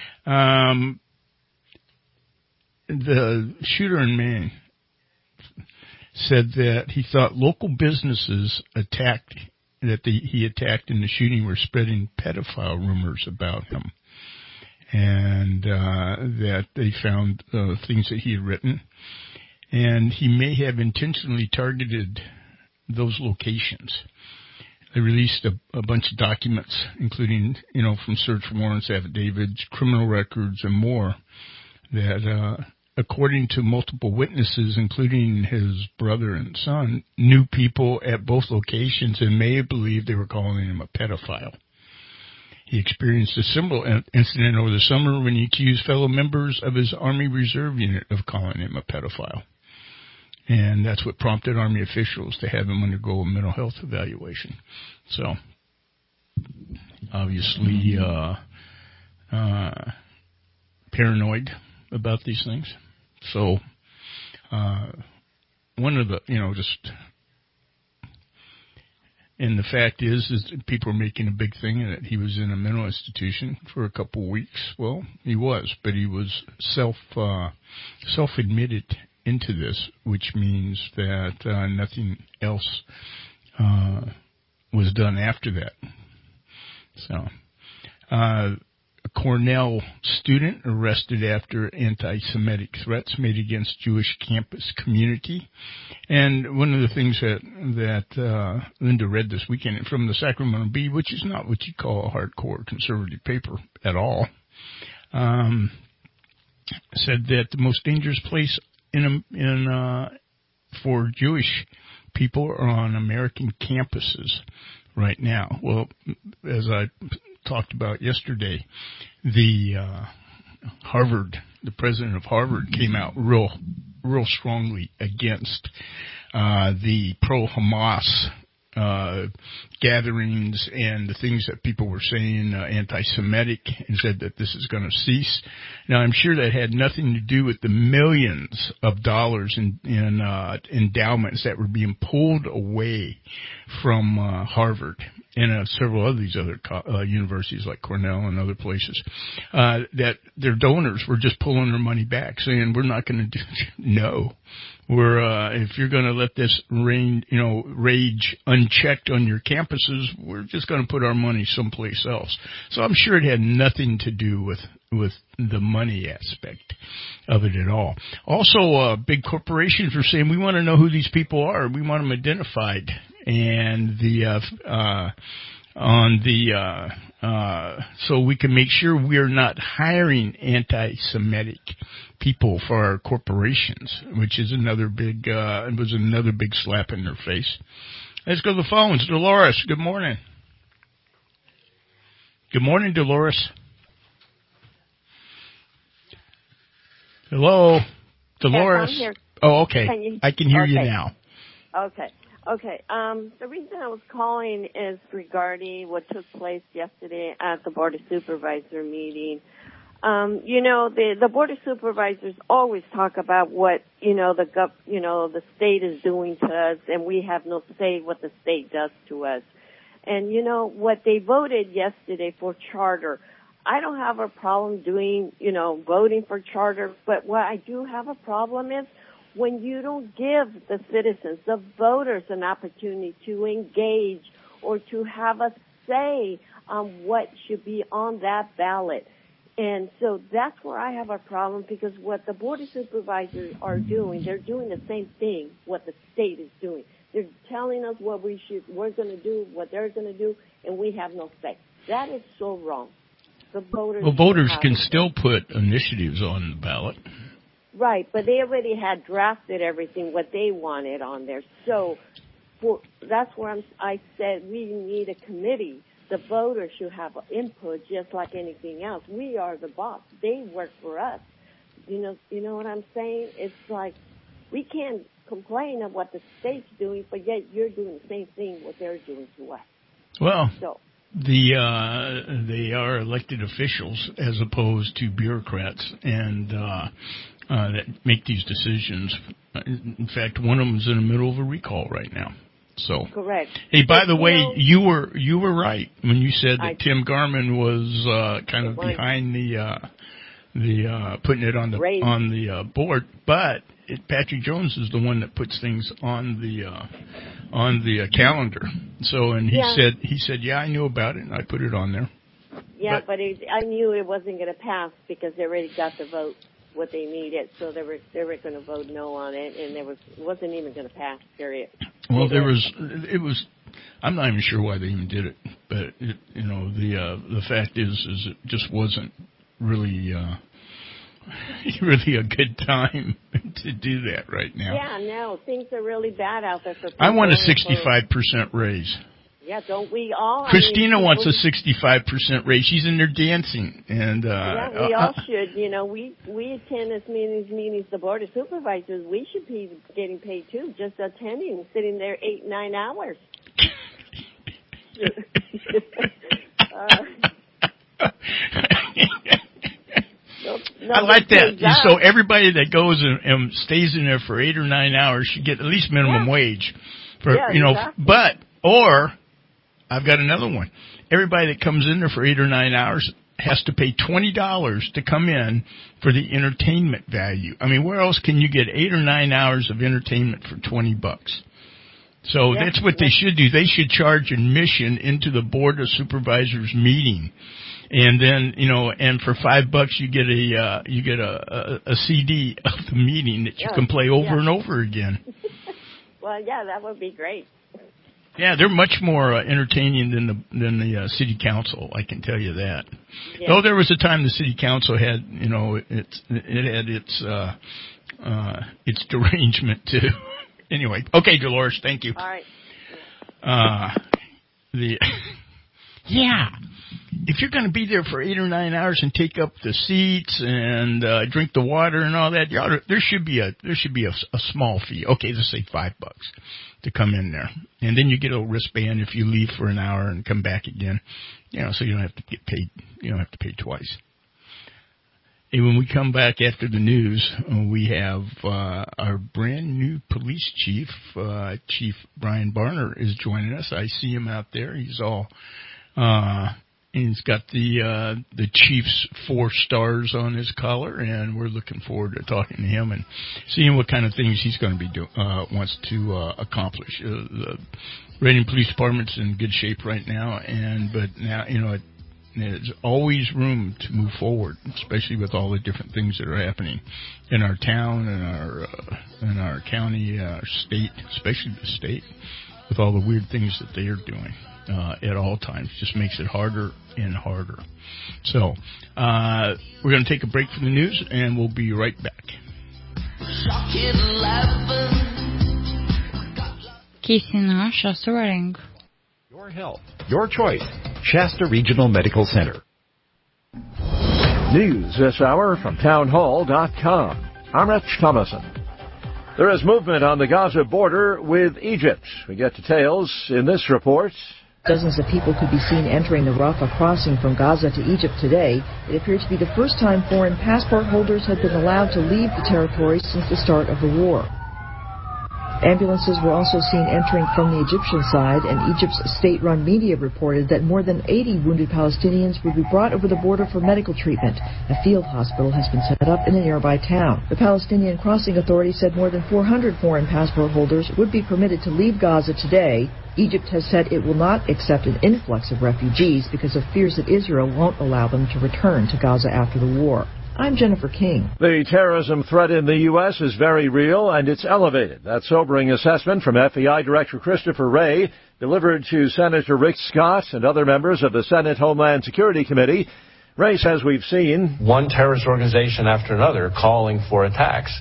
The shooter in Maine said that he thought local businesses he attacked in the shooting were spreading pedophile rumors about him, and that they found things that he had written, and he may have intentionally targeted those locations. They released a bunch of documents, including, from search warrants, affidavits, criminal records, and more, that, according to multiple witnesses, including his brother and son, knew people at both locations and may have believed they were calling him a pedophile. He experienced a similar incident over the summer when he accused fellow members of his Army Reserve unit of calling him a pedophile. And that's what prompted Army officials to have him undergo a mental health evaluation. So, obviously, paranoid about these things. So, one of the, and the fact is that people are making a big thing that he was in a mental institution for a couple of weeks. Well, he was, but he was self-admitted into this, which means that nothing else was done after that. So, a Cornell student arrested after anti-Semitic threats made against Jewish campus community. And one of the things that Linda read this weekend from the Sacramento Bee, which is not what you call a hardcore conservative paper at all, said that the most dangerous place for Jewish people are on American campuses right now. Well, as I talked about yesterday, the president of Harvard came out real strongly against the pro-Hamas gatherings and the things that people were saying anti-Semitic, and said that this is going to cease. Now, I'm sure that had nothing to do with the millions of dollars in endowments that were being pulled away from Harvard and several of these other universities like Cornell and other places, that their donors were just pulling their money back, saying, we're not going to no. If you're going to let this rage unchecked on your campuses, we're just going to put our money someplace else. So I'm sure it had nothing to do with the money aspect of it at all. Also, big corporations are saying, we want to know who these people are. We want them identified. And the on the so we can make sure we're not hiring anti-Semitic people for our corporations, which is another big slap in their face. Let's go to the phones. Dolores, good morning. Good morning, Dolores. Hello, Dolores. Yes, I'm here. Oh, okay. I can hear you now. Okay. The reason I was calling is regarding what took place yesterday at the Board of Supervisor meeting. The Board of Supervisors always talk about what, the state is doing to us, and we have no say what the state does to us. And, what they voted yesterday for charter, I don't have a problem voting for charter, but what I do have a problem is when you don't give the citizens, the voters, an opportunity to engage or to have a say on what should be on that ballot. And so that's where I have a problem, because what the Board of Supervisors are doing, they're doing the same thing what the state is doing. They're telling us what we're going to do, what they're going to do, and we have no say. That is so wrong. The voters can still put initiatives on the ballot. Right, but they already had drafted everything, what they wanted on there. So that's where I said we need a committee. The voters should have input just like anything else. We are the boss. They work for us. You know what I'm saying? It's like we can't complain of what the state's doing, but yet you're doing the same thing what they're doing to us. Well, they are elected officials as opposed to bureaucrats, and that make these decisions. In fact, one of them is in the middle of a recall right now. So correct. Hey, by the way, you were right when you said that Tim Garman was kind of behind the putting it on the board, but Patrick Jones is the one that puts things on the calendar. So, and he said, yeah, I knew about it and I put it on there. Yeah, but I knew it wasn't going to pass because they already got the vote what they needed, so they were going to vote no on it, and it wasn't even going to pass. Period. Well, it was. I'm not even sure why they even did it, but the fact is it just wasn't really really a good time to do that right now. Yeah, no, things are really bad out there for people. I want a 65% raise. Yeah, don't we all? Christina wants a 65% raise. She's in there dancing, and yeah, we all should. We attend as many meetings. The Board of Supervisors, we should be getting paid too, just attending, sitting there 8-9 hours. I like that. So everybody that goes and stays in there for 8 or 9 hours should get at least minimum wage. Exactly. Or I've got another one. Everybody that comes in there for 8 or 9 hours has to pay $20 to come in for the entertainment value. I mean, where else can you get 8 or 9 hours of entertainment for $20? So that's what they should do. They should charge admission into the Board of Supervisors meeting. And then, and for $5 you get a CD of the meeting that you can play over and over again. Well, yeah, that would be great. Yeah, they're much more entertaining than the city council. I can tell you that. Yeah. Though there was a time the city council had, it had its derangement too. Anyway, okay, Dolores, thank you. All right. Yeah. If you're going to be there for 8 or 9 hours and take up the seats and drink the water and all that, there should be a small fee. Okay, let's say $5 to come in there, and then you get a wristband if you leave for an hour and come back again. So you don't have to get paid. You don't have to pay twice. And when we come back after the news, we have our brand new police chief, Chief Brian Barner, is joining us. I see him out there. He's all. He's got the Chief's 4 stars on his collar, and we're looking forward to talking to him and seeing what kind of things he's going to be wants to accomplish. The Reading Police Department's in good shape right now, but now there's always room to move forward, especially with all the different things that are happening in our town and our county, our state, especially the state, with all the weird things that they are doing. at all times. Just makes it harder and harder. So we're going to take a break from the news, and we'll be right back. KCNR Shasta Redding. Your health, your choice. Shasta Regional Medical Center. News this hour from townhall.com. I'm Rich Thomason. There is movement on the Gaza border with Egypt. We get details in this report. Dozens of people could be seen entering the Rafah crossing from Gaza to Egypt today. It appeared to be the first time foreign passport holders had been allowed to leave the territory since the start of the war. Ambulances were also seen entering from the Egyptian side, and Egypt's state-run media reported that more than 80 wounded Palestinians would be brought over the border for medical treatment. A field hospital has been set up in a nearby town. The Palestinian Crossing Authority said more than 400 foreign passport holders would be permitted to leave Gaza today. Egypt has said it will not accept an influx of refugees because of fears that Israel won't allow them to return to Gaza after the war. I'm Jennifer King. The terrorism threat in the U.S. is very real, and it's elevated. That sobering assessment from FBI Director Christopher Wray, delivered to Senator Rick Scott and other members of the Senate Homeland Security Committee. Wray says we've seen one terrorist organization after another calling for attacks.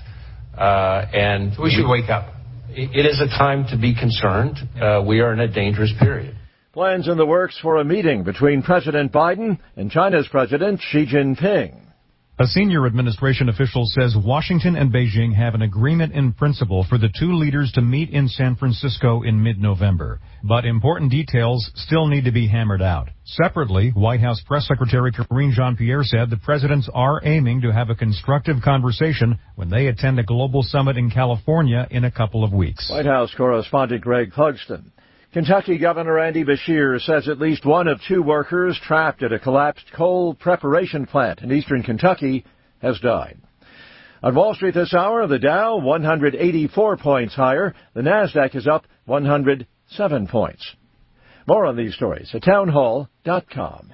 And we should wake up. It is a time to be concerned. We are in a dangerous period. Plans in the works for a meeting between President Biden and China's President Xi Jinping. A senior administration official says Washington and Beijing have an agreement in principle for the two leaders to meet in San Francisco in mid-November. But important details still need to be hammered out. Separately, White House Press Secretary Karine Jean-Pierre said the presidents are aiming to have a constructive conversation when they attend a global summit in California in a couple of weeks. White House correspondent Greg Clugston. Kentucky Governor Andy Beshear says at least one of two workers trapped at a collapsed coal preparation plant in eastern Kentucky has died. On Wall Street this hour, the Dow 184 points higher. The Nasdaq is up 107 points. More on these stories at townhall.com.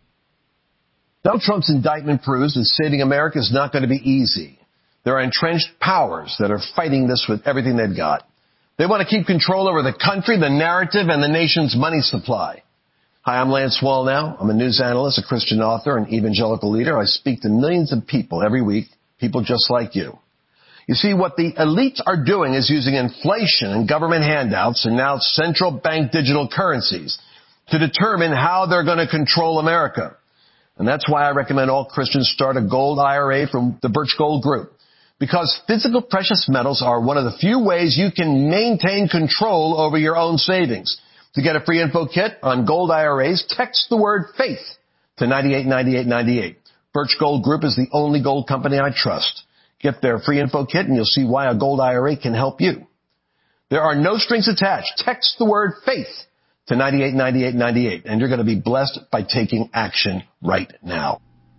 Donald Trump's indictment proves that saving America is not going to be easy. There are entrenched powers that are fighting this with everything they've got. They want to keep control over the country, the narrative, and the nation's money supply. Hi, I'm Lance Wallnau. I'm a news analyst, a Christian author, an evangelical leader. I speak to millions of people every week, people just like you. You see, what the elites are doing is using inflation and government handouts and now central bank digital currencies to determine how they're going to control America. And that's why I recommend all Christians start a gold IRA from the Birch Gold Group. Because physical precious metals are one of the few ways you can maintain control over your own savings. To get a free info kit on gold IRAs, text the word faith to 989898. Birch Gold Group is the only gold company I trust. Get their free info kit and you'll see why a gold IRA can help you. There are no strings attached. Text the word faith to 989898 and you're going to be blessed by taking action right now.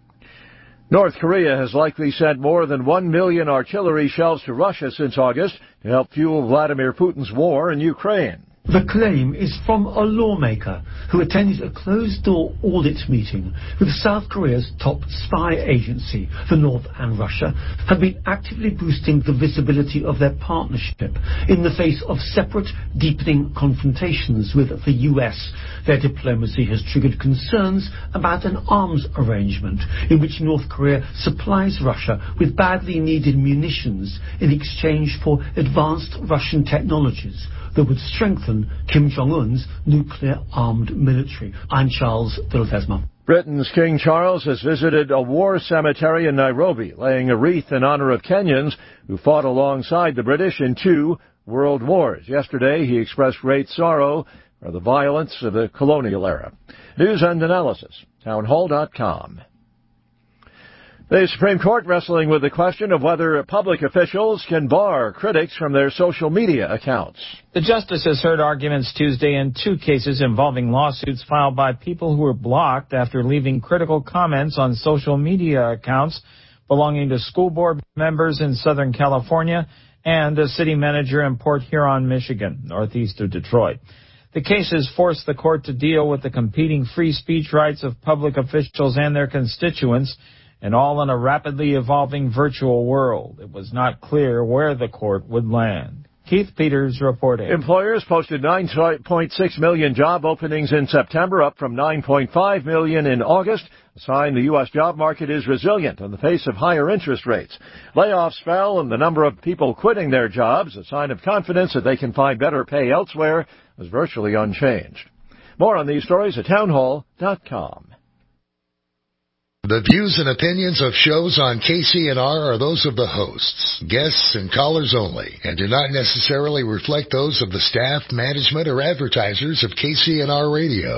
North Korea has likely sent more than 1 million artillery shells to Russia since August to help fuel Vladimir Putin's war in Ukraine. The claim is from a lawmaker who attended a closed-door audit meeting with South Korea's top spy agency. The North and Russia have been actively boosting the visibility of their partnership in the face of separate, deepening confrontations with the U.S. Their diplomacy has triggered concerns about an arms arrangement in which North Korea supplies Russia with badly needed munitions in exchange for advanced Russian technologies that would strengthen Kim Jong-un's nuclear-armed military. I'm Charles de Ledesma. Britain's King Charles has visited a war cemetery in Nairobi, laying a wreath in honor of Kenyans who fought alongside the British in 2 world wars. Yesterday, he expressed great sorrow for the violence of the colonial era. News and analysis, townhall.com. The Supreme Court wrestling with the question of whether public officials can bar critics from their social media accounts. The justices heard arguments Tuesday in 2 cases involving lawsuits filed by people who were blocked after leaving critical comments on social media accounts belonging to school board members in Southern California and a city manager in Port Huron, Michigan, northeast of Detroit. The cases forced the court to deal with the competing free speech rights of public officials and their constituents, and all in a rapidly evolving virtual world. It was not clear where the court would land. Keith Peters reporting. Employers posted 9.6 million job openings in September, up from 9.5 million in August, a sign the U.S. job market is resilient in the face of higher interest rates. Layoffs fell, and the number of people quitting their jobs, a sign of confidence that they can find better pay elsewhere, was virtually unchanged. More on these stories at townhall.com. The views and opinions of shows on KCNR are those of the hosts, guests, and callers only, and do not necessarily reflect those of the staff, management, or advertisers of KCNR Radio.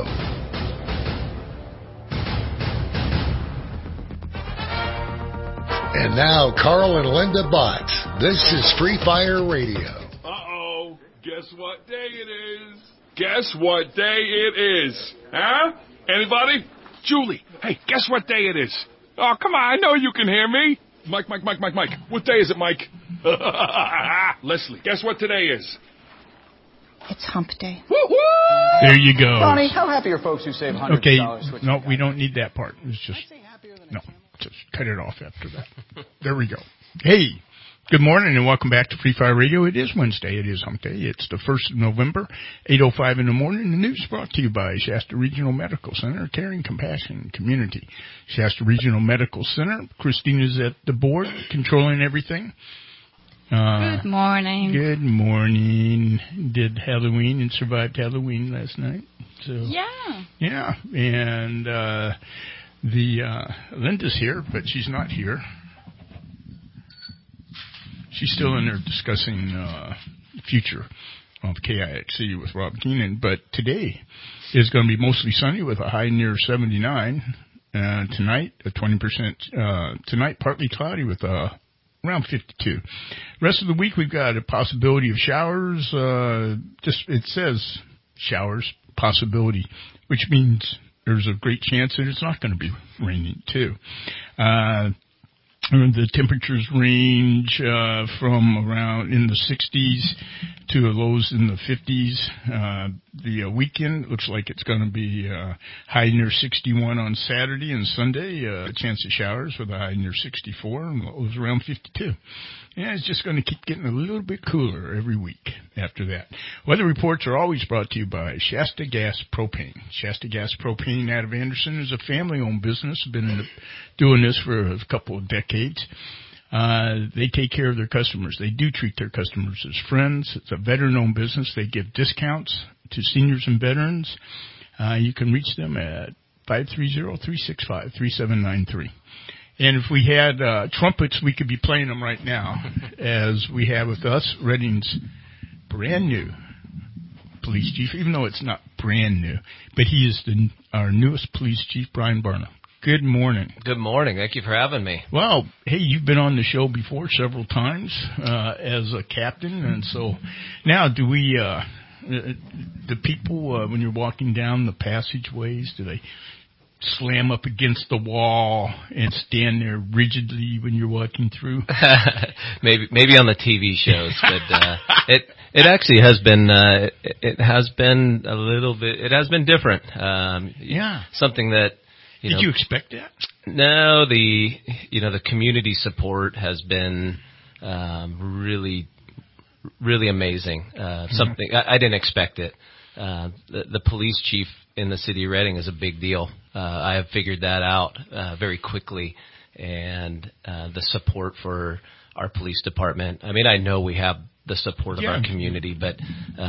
And now, Carl and Linda Bott. This is Free Fire Radio. Uh-oh. Guess what day it is? Guess what day it is? Huh? Anybody? Julie, hey, guess what day it is? Oh, come on, I know you can hear me. Mike. What day is it, Mike? Leslie, guess what today is? It's hump day. Woo-hoo! There you go. Donnie, how happy are folks who save hundreds of dollars? Okay, no, we don't need that part. It's just, no, just cut it off after that. There we go. Hey, good morning and welcome back to Free Fire Radio. It is Wednesday. It is hump day. It's the 1st of November, 8:05 in the morning. The news brought to you by Shasta Regional Medical Center, caring, compassion, community. Shasta Regional Medical Center. Christina's at the board, controlling everything. Good morning. Good morning. Did Halloween and survived Halloween last night. So yeah, and Linda's here, but she's not here. She's still in there discussing the future of KIXC with Rob Keenan. But today is going to be mostly sunny with a high near 79. Tonight, a 20%. Tonight, partly cloudy with around 52. Rest of the week, we've got a possibility of showers. It says showers, possibility, which means there's a great chance that it's not going to be raining, too. The temperatures range from around in the 60s to lows in the 50s. The weekend looks like it's going to be high near 61 on Saturday and Sunday. A chance of showers with a high near 64 and lows around 52. Yeah, it's just going to keep getting a little bit cooler every week after that. Weather reports are always brought to you by Shasta Gas Propane. Shasta Gas Propane out of Anderson is a family-owned business. Been doing this for a couple of decades. They take care of their customers. They do treat their customers as friends. It's a veteran-owned business. They give discounts to seniors and veterans. You can reach them at 530-365-3793. And if we had trumpets, we could be playing them right now, as we have with us Reading's brand new police chief, even though it's not brand new, but he is our newest police chief, Brian Barna. Good morning. Good morning. Thank you for having me. Well, hey, you've been on the show before several times as a captain, and so now do we, the people, when you're walking down the passageways, do they slam up against the wall and stand there rigidly when you're walking through? maybe on the TV shows, but it actually has been it has been a little bit. It has been different. Something that did you expect that? No, the community support has been really amazing. Something I didn't expect it. The police chief in the city of Reading is a big deal. I have figured that out very quickly, and the support for our police department. I mean, I know we have the support of our community, but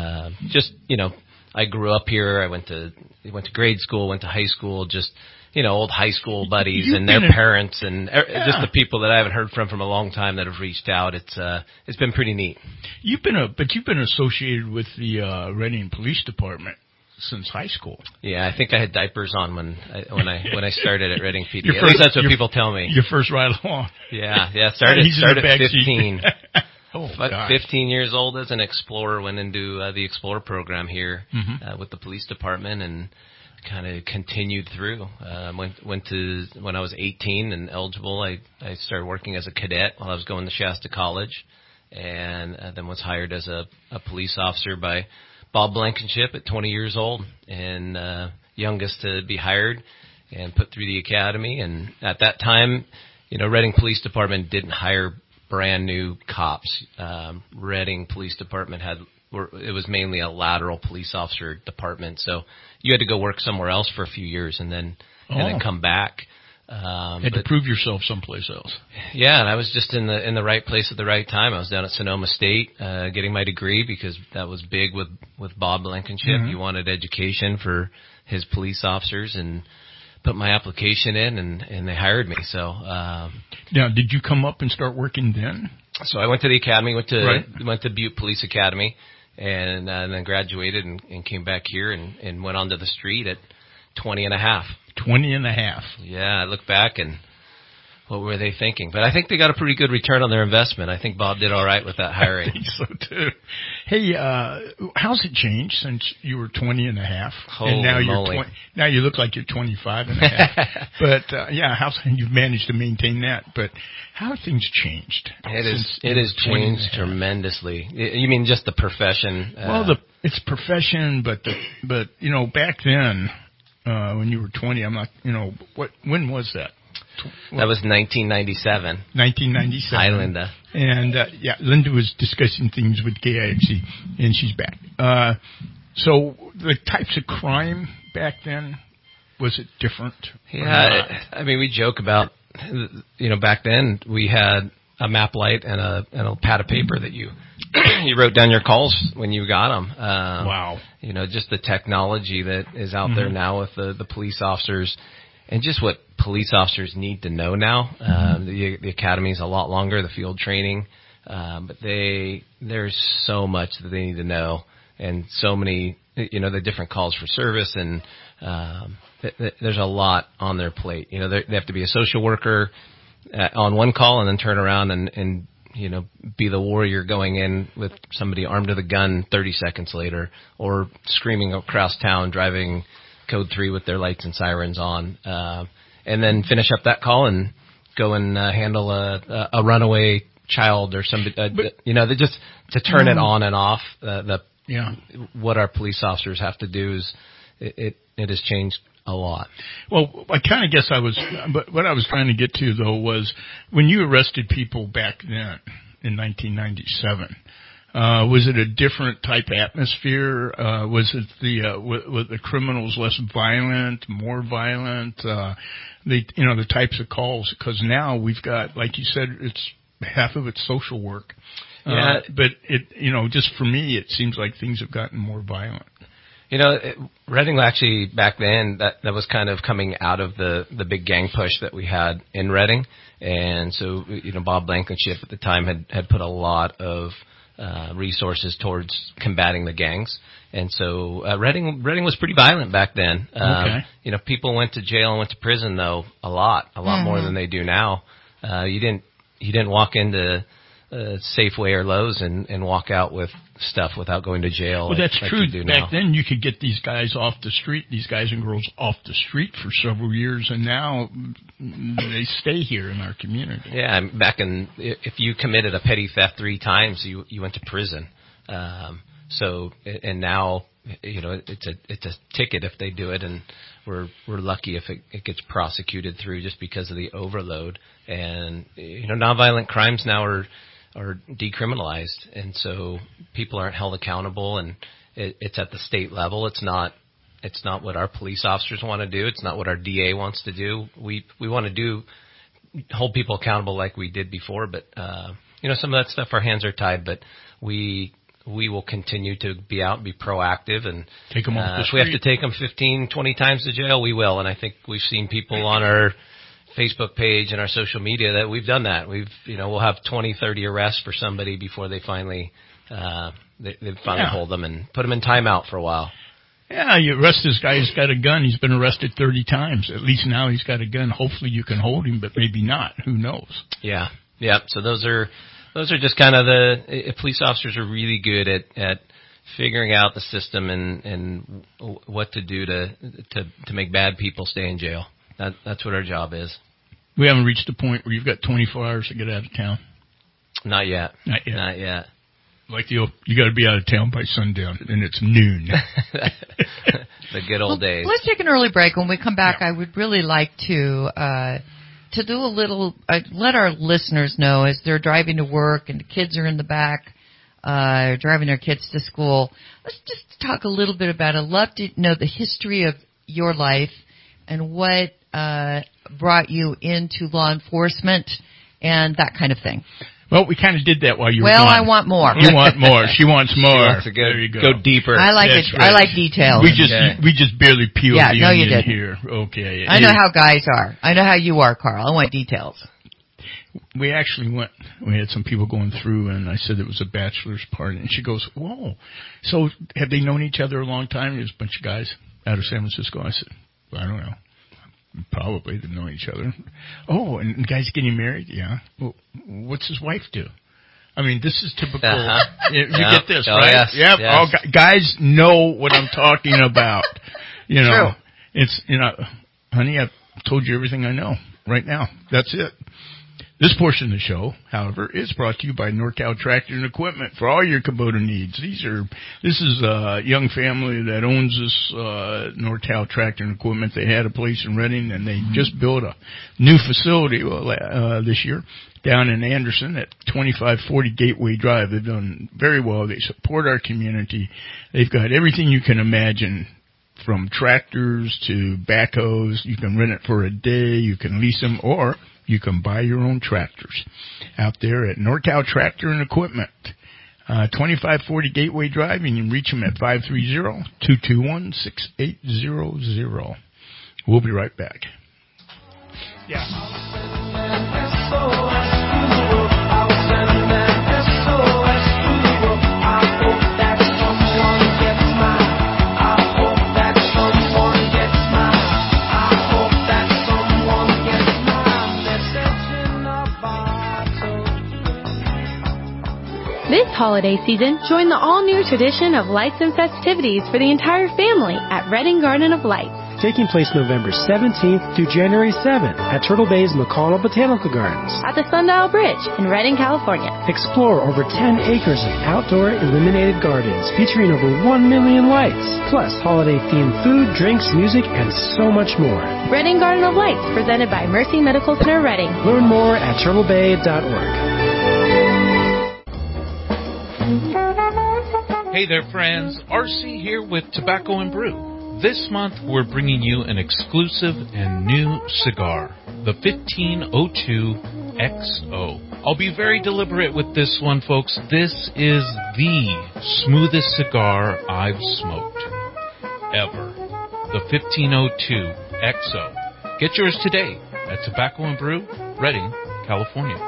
I grew up here. I went to grade school, went to high school, just old high school buddies and their parents, and just the people that I haven't heard from a long time that have reached out. It's been pretty neat. You've been associated with the Reading Police Department since high school. Yeah, I think I had diapers on when I started at Reading PD. At least that's what people tell me. Your first ride along. Yeah. Started at 15. Oh, 15 years old as an explorer, went into the Explorer program here with the police department, and kind of continued through. Went to when I was 18 and eligible. I started working as a cadet while I was going to Shasta College, and then was hired as a police officer by Bob Blankenship at 20 years old, and youngest to be hired and put through the academy. And at that time, Reading Police Department didn't hire brand new cops. Reading Police Department it was mainly a lateral police officer department, so you had to go work somewhere else for a few years and then come back. Had to prove yourself someplace else. Yeah, and I was just in the right place at the right time. I was down at Sonoma State getting my degree because that was big with Bob Blankenship. Mm-hmm. He wanted education for his police officers, and put my application in, and they hired me. So now, did you come up and start working then? So I went to the academy, went to Butte Police Academy, and then graduated and came back here and went onto the street at 20 and a half. 20 and a half. Yeah, I look back and what were they thinking? But I think they got a pretty good return on their investment. I think Bob did all right with that hiring. I think so, too. Hey, how's it changed since you were 20 and a half? Holy and now moly. you're now you look like you're 25 and a half. But, you've managed to maintain that. But how have things changed? It has changed tremendously. You mean just the profession? It's profession, but back then, when you were 20, I'm not, when was that? That was 1997. 1997. Hi, Linda. And, Linda was discussing things with KIXC, and she's back. So the types of crime back then, was it different? Yeah, I mean, we joke about, back then we had a map light and a pad of paper that you wrote down your calls when you got them. Wow. Just the technology that is out there now with the police officers. And just what police officers need to know now. The academy is a lot longer, the field training, but there's so much that they need to know, and so many, the different calls for service, and there's a lot on their plate. They have to be a social worker on one call, and then turn around and be the warrior going in with somebody armed with a gun 30 seconds later, or screaming across town, driving Code 3 with their lights and sirens on, and then finish up that call and go and handle a runaway child or somebody. They just to turn it on and off. What our police officers have to do is it has changed a lot. Well, I kind of guess but what I was trying to get to though was when you arrested people back then in 1997. Was it a different type atmosphere? Was it were the criminals less violent, more violent? The types of calls, because now we've got, like you said, it's half of it's social work. Yeah. But just for me, it seems like things have gotten more violent. Reading actually back then that was kind of coming out of the big gang push that we had in Reading, and so Bob Blankenship at the time had put a lot of resources towards combating the gangs. And so Reading was pretty violent back then. Okay. People went to jail and went to prison though a lot more than they do now. You didn't walk into Safeway or Lowe's and walk out with stuff without going to jail. Well, that's like true. You do now. Back then you could get these guys off the street, these guys and girls off the street for several years, and now they stay here in our community. Yeah, if you committed a petty theft 3 times, you went to prison. And now, it's a ticket if they do it, and we're lucky if it gets prosecuted through just because of the overload. And nonviolent crimes now are decriminalized, and so people aren't held accountable, and it's at the state level. It's not what our police officers want to do. It's not what our DA wants to do. We want to hold people accountable like we did before, but some of that stuff our hands are tied, but we will continue to be out and be proactive and take them off the street. If we have to take them 15, 20 times to jail, we will. And I think we've seen people on our Facebook page and our social media that we've done that. We'll have 20, 30 arrests for somebody before they finally hold them and put them in timeout for a while. Yeah, you arrest this guy. He's got a gun. He's been arrested 30 times. At least now he's got a gun. Hopefully you can hold him, but maybe not. Who knows? Yeah. So those are just kind of police officers are really good at figuring out the system and what to do to make bad people stay in jail. That's what our job is. We haven't reached the point where you've got 24 hours to get out of town. Not yet. Like you got to be out of town by sundown, and it's noon. The good old days. Let's take an early break. When we come back, I would really like to to do a little, let our listeners know as they're driving to work and the kids are in the back, driving their kids to school. Let's just talk a little bit about it. I'd love to know the history of your life and what brought you into law enforcement and that kind of thing. Well, we kind of did that while you were gone. I want more. You want more. She wants more. She wants to there you go. Go deeper. I like That's it. right. I like details. We just barely peeled the onion didn't. here. Okay. I know how guys are. I know how you are, Carl. I want details. We actually we had some people going through, and I said it was a bachelor's party, and she goes, whoa. So have they known each other a long time? There's a bunch of guys out of San Francisco. I said, I don't know. Probably they've known each other. Oh, and guys getting married? Yeah. Well, what's his wife do? I mean, this is typical. You get this, right? Yes, yep. yes. All guys know what I'm talking about. You know, True. It's, honey, I've told you everything I know right now. That's it. This portion of the show, however, is brought to you by NorCal Tractor and Equipment for all your Kubota needs. This is a young family that owns this NorCal Tractor and Equipment. They had a place in Redding, and they just built a new facility this year down in Anderson at 2540 Gateway Drive. They've done very well. They support our community. They've got everything you can imagine, from tractors to backhoes. You can rent it for a day. You can lease them, or you can buy your own tractors out there at NorCal Tractor and Equipment, 2540 Gateway Drive, and you can reach them at 530-221-6800. We'll be right back. Yeah. This holiday season, join the all-new tradition of lights and festivities for the entire family at Redding Garden of Lights. Taking place November 17th through January 7th at Turtle Bay's McConnell Botanical Gardens. At the Sundial Bridge in Redding, California. Explore over 10 acres of outdoor illuminated gardens featuring over 1 million lights, plus holiday-themed food, drinks, music, and so much more. Redding Garden of Lights, presented by Mercy Medical Center, Redding. Learn more at turtlebay.org. Hey there, friends. RC here with Tobacco and Brew. This month, we're bringing you an exclusive and new cigar, the 1502 XO. I'll be very deliberate with this one, folks. This is the smoothest cigar I've smoked ever. The 1502 XO. Get yours today at Tobacco and Brew, Redding, California.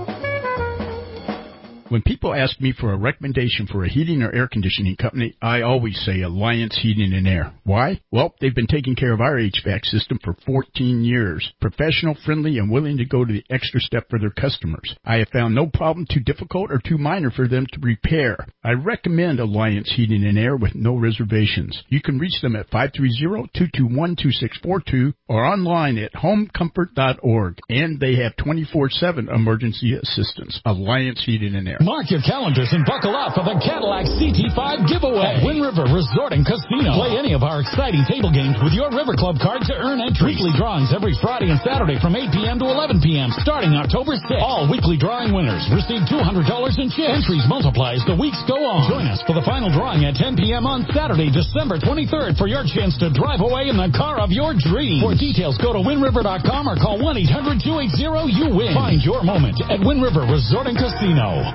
When people ask me for a recommendation for a heating or air conditioning company, I always say Alliance Heating and Air. Why? Well, they've been taking care of our HVAC system for 14 years. Professional, friendly, and willing to go to the extra step for their customers. I have found no problem too difficult or too minor for them to repair. I recommend Alliance Heating and Air with no reservations. You can reach them at 530-221-2642 or online at homecomfort.org. And they have 24/7 emergency assistance. Alliance Heating and Air. Mark your calendars and buckle up for the Cadillac CT5 giveaway at Wind River Resort and Casino. Play any of our exciting table games with your River Club card to earn entries. Weekly drawings every Friday and Saturday from 8 p.m. to 11 p.m. starting October 6th. All weekly drawing winners receive $200 in chips. Entries multiply as the weeks go on. Join us for the final drawing at 10 p.m. on Saturday, December 23rd for your chance to drive away in the car of your dreams. For details, go to windriver.com or call 1-800-280-YOU-WIN. Find your moment at Wind River Resort and Casino.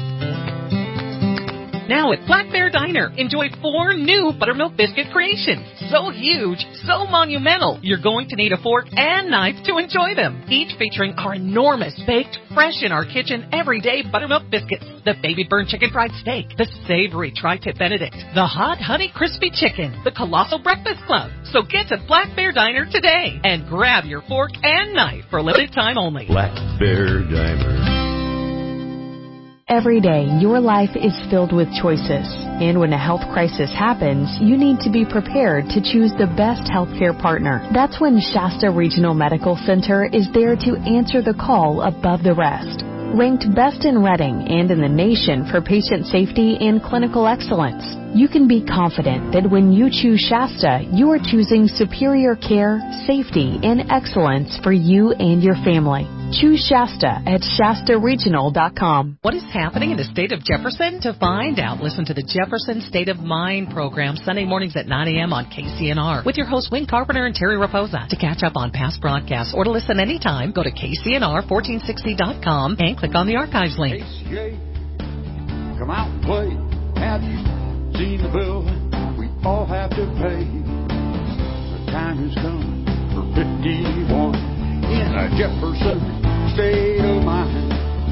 Now at Black Bear Diner, enjoy 4 new buttermilk biscuit creations. So huge, so monumental, you're going to need a fork and knife to enjoy them. Each featuring our enormous, baked, fresh in our kitchen, everyday buttermilk biscuits. The baby burn chicken fried steak, the savory tri-tip Benedict, the hot honey crispy chicken, the colossal breakfast club. So get to Black Bear Diner today and grab your fork and knife for limited time only. Black Bear Diner. Every day, your life is filled with choices. And when a health crisis happens, you need to be prepared to choose the best healthcare partner. That's when Shasta Regional Medical Center is there to answer the call above the rest. Ranked best in Reading and in the nation for patient safety and clinical excellence, you can be confident that when you choose Shasta, you are choosing superior care, safety, and excellence for you and your family. Choose Shasta at ShastaRegional.com. What is happening in the state of Jefferson? To find out, listen to the Jefferson State of Mind program Sunday mornings at 9 a.m. on KCNR with your hosts Wayne Carpenter and Terry Raposa. To catch up on past broadcasts or to listen anytime, go to KCNR1460.com and click on the archives link. KCA, come out and play. Have you seen the bill we all have to pay? The time has come for 51 in a Jefferson state of mind.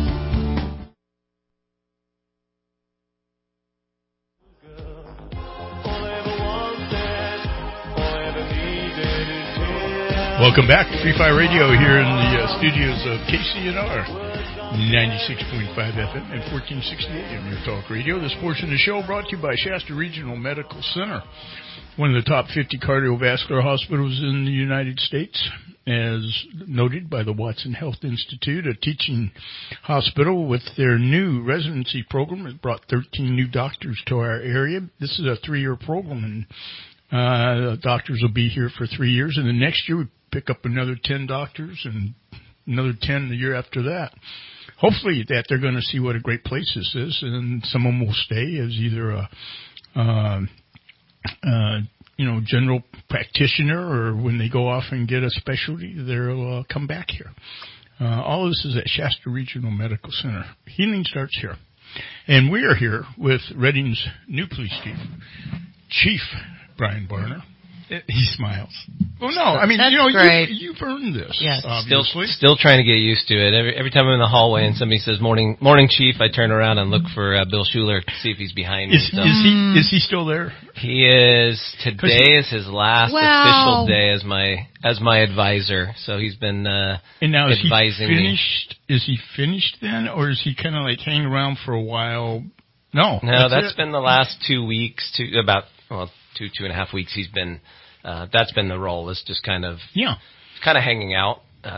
Welcome back to Free Fire Radio here in the studios of KCNR 96.5 FM and 1460 AM, your talk radio. This portion of the show brought to you by Shasta Regional Medical Center, one of the top 50 cardiovascular hospitals in the United States, as noted by the Watson Health Institute, a teaching hospital with their new residency program. It brought 13 new doctors to our area. This is a 3-year program, and doctors will be here for 3 years, and the next year we pick up another 10 doctors and another 10 the year after that. Hopefully that they're going to see what a great place this is, and some of them will stay as either a general practitioner, or when they go off and get a specialty, they'll come back here. All of this is at Shasta Regional Medical Center. Healing starts here. And we are here with Reading's new police chief, Chief Brian Barner. He smiles. Oh, no. I mean, you've earned this. Yes. Obviously. Still trying to get used to it. Every time I'm in the hallway and somebody says, morning, chief, I turn around and look for Bill Schuler to see if he's behind me. Is he still there? He is. Today is his last official day as my advisor. So he's been and now advising me. Is he finished then, or is he kind of like hanging around for a while? No, that's been the last 2 weeks, 2.5 weeks. He's been, that's been the role, is just kind of hanging out,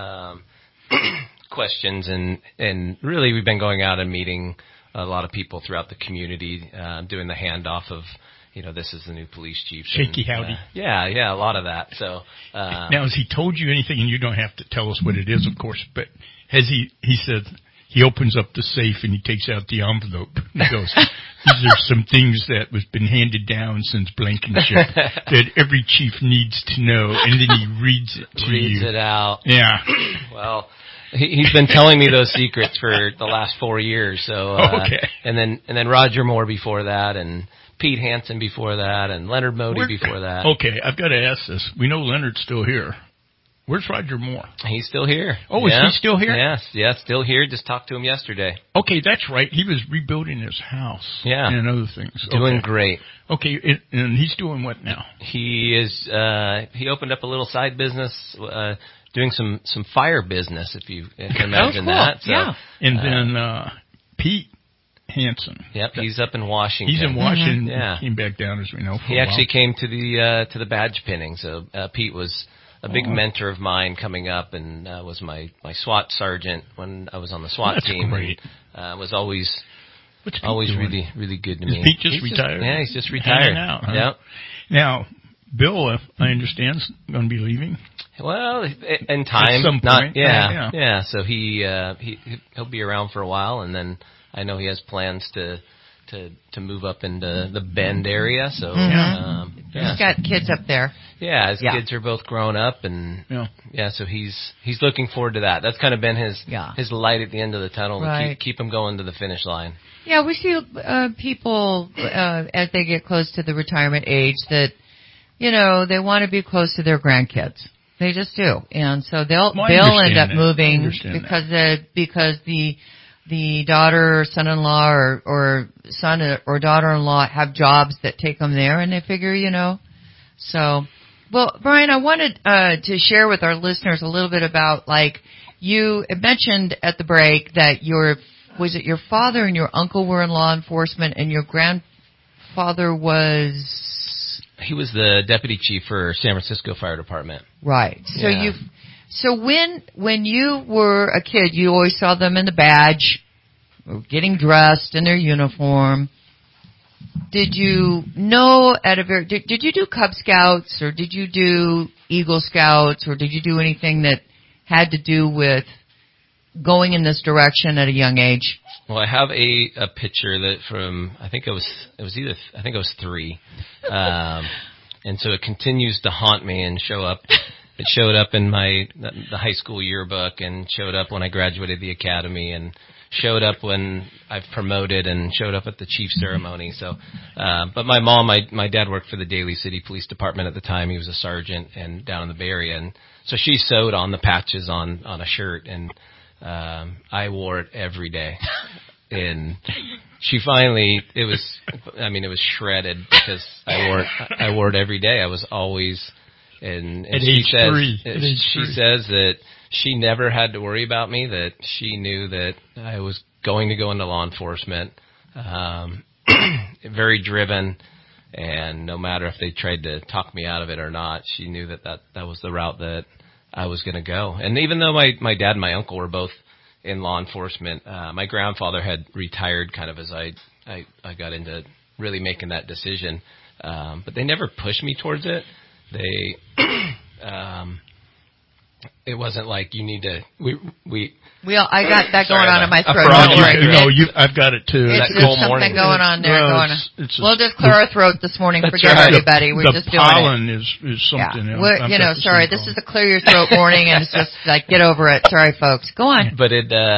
questions, and really we've been going out and meeting a lot of people throughout the community, doing the handoff of, this is the new police chief. Shaky howdy. Yeah, a lot of that. So, now has he told you anything, and you don't have to tell us what it is, of course, but has he said, he opens up the safe and he takes out the envelope and he goes, these are some things that was been handed down since Blankenship that every chief needs to know, and then he reads it to you. Reads it out. Yeah. Well, he's been telling me those secrets for the last 4 years. So, okay. And then Roger Moore before that, and Pete Hansen before that, and Leonard Modi before that. Okay, I've got to ask this. We know Leonard's still here. Where's Roger Moore? He's still here. Oh, is he still here? Yes, still here. Just talked to him yesterday. Okay, that's right. He was rebuilding his house. Yeah. And other things. Doing great. Okay, and he's doing what now? He is, he opened up a little side business, doing some fire business, if you can imagine that. So, yeah. And then, Pete Hansen. Yep, he's up in Washington. He's in Washington. Mm-hmm. Yeah. Came back down, as we know, He actually came to the badge pinning. So, Pete was a big mentor of mine coming up, and was my SWAT sergeant when I was on the SWAT team. Great. And was always doing? really good to me. Is Pete just retired? He's just retired. Out, huh? Yep. Now, Bill, I understand, is going to be leaving. Well, in time. At some point. Yeah. So he'll be around for a while, and then I know he has plans to move up into the Bend area. So he's got kids up there. Yeah, his kids are both grown up, and so he's looking forward to that. That's kind of been his light at the end of the tunnel, to keep him going to the finish line. Yeah, we see people as they get close to the retirement age that they want to be close to their grandkids. They just do, and so they'll end up moving because the daughter or son-in-law or son or daughter-in-law have jobs that take them there, and they figure, So, well, Brian, I wanted to share with our listeners a little bit about, like, you mentioned at the break that your father and your uncle were in law enforcement, and your grandfather was... He was the deputy chief for San Francisco Fire Department. Right. So So when you were a kid, you always saw them in the badge, getting dressed in their uniform. Did you know did you do Cub Scouts, or did you do Eagle Scouts, or did you do anything that had to do with going in this direction at a young age? Well, I have a picture that from, I think it was 3. And so it continues to haunt me and show up. It showed up in the high school yearbook, and showed up when I graduated the academy, and showed up when I've promoted, and showed up at the chief ceremony. So, but my mom, my dad worked for the Daly City Police Department at the time. He was a sergeant and down in the Bay Area, and so she sewed on the patches on a shirt, and I wore it every day. And she finally, it was shredded because I wore it every day. I was always, and she says that she never had to worry about me, that she knew that I was going to go into law enforcement, very driven, and no matter if they tried to talk me out of it or not, she knew that was the route that I was going to go. And even though my dad and my uncle were both in law enforcement, my grandfather had retired kind of as I got into really making that decision, but they never pushed me towards it. It wasn't like you need to. I got that going on in my throat. I've got it too. It's just something going on there. We'll just clear our throat this morning. Forget everybody. We're just doing it. The pollen is something. Yeah. Sorry. This is a clear your throat morning, and it's just like, get over it. Sorry, folks. Go on. But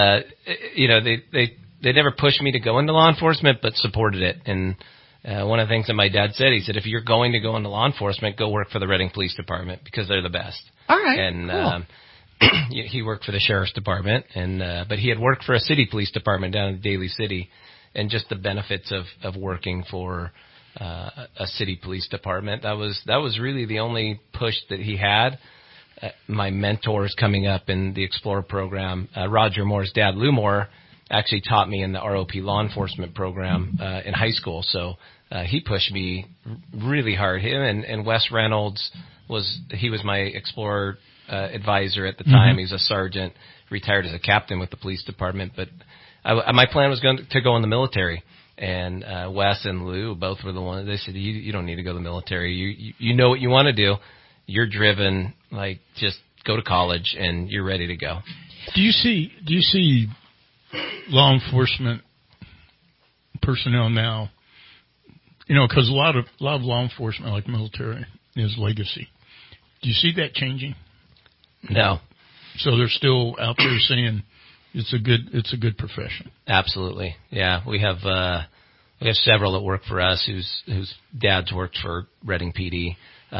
they never pushed me to go into law enforcement, but supported it. And one of the things that my dad said, he said, if you're going to go into law enforcement, go work for the Reading Police Department because they're the best. All right. And cool. He worked for the Sheriff's Department, but he had worked for a city police department down in Daly City, and just the benefits of working for a city police department. That was really the only push that he had. My mentors coming up in the Explorer program, Roger Moore's dad, Lou Moore, actually taught me in the ROP law enforcement program in high school. So he pushed me really hard. Him and Wes Reynolds was my Explorer advisor at the time. He was a sergeant, retired as a captain with the police department. But my plan was to go in the military. And Wes and Lou both were the ones. They said, "You don't need to go to the military. You know what you want to do. You're driven. Like, just go to college and you're ready to go." Do you see law enforcement personnel now? Because a lot of law enforcement, like military, is legacy. Do you see that changing? No. So they're still out there saying it's a good profession. Absolutely, yeah. We have several that work for us whose dads worked for Reading PD.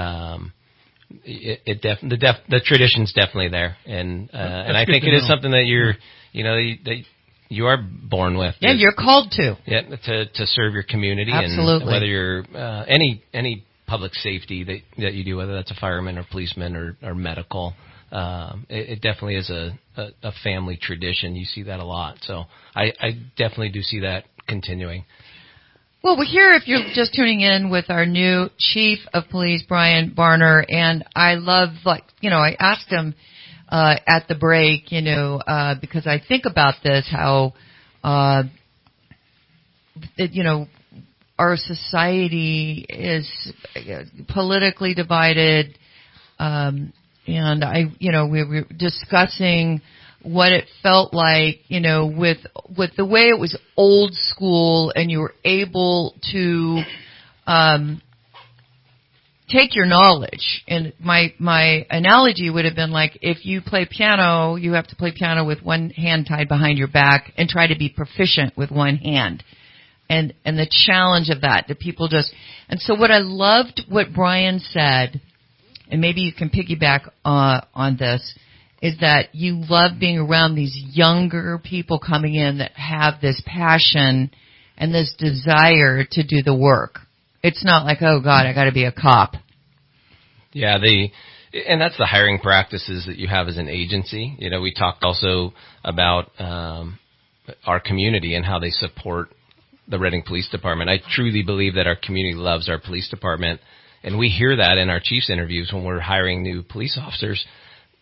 The tradition's definitely there, and I think it is something that you are born with. Yeah, you're called to. Yeah, to serve your community. Absolutely. And whether you're any public safety that you do, whether that's a fireman or policeman or medical, it definitely is a family tradition. You see that a lot. So I definitely do see that continuing. Well, we're here if you're just tuning in with our new Chief of Police, Brian Varner, and I love, I asked him at the break, because I think about this, how, our society is politically divided, and we were discussing what it felt like, with the way it was old school, and you were able to take your knowledge. And my analogy would have been like, if you play piano, you have to play piano with one hand tied behind your back and try to be proficient with one hand. And the challenge of that people and so what I loved what Brian said, and maybe you can piggyback on this, is that you love being around these younger people coming in that have this passion and this desire to do the work. It's not like, oh God, I got to be a cop. Yeah, and that's the hiring practices that you have as an agency. We talked also about our community and how they support the Reading Police Department. I truly believe that our community loves our police department, and we hear that in our chief's interviews when we're hiring new police officers.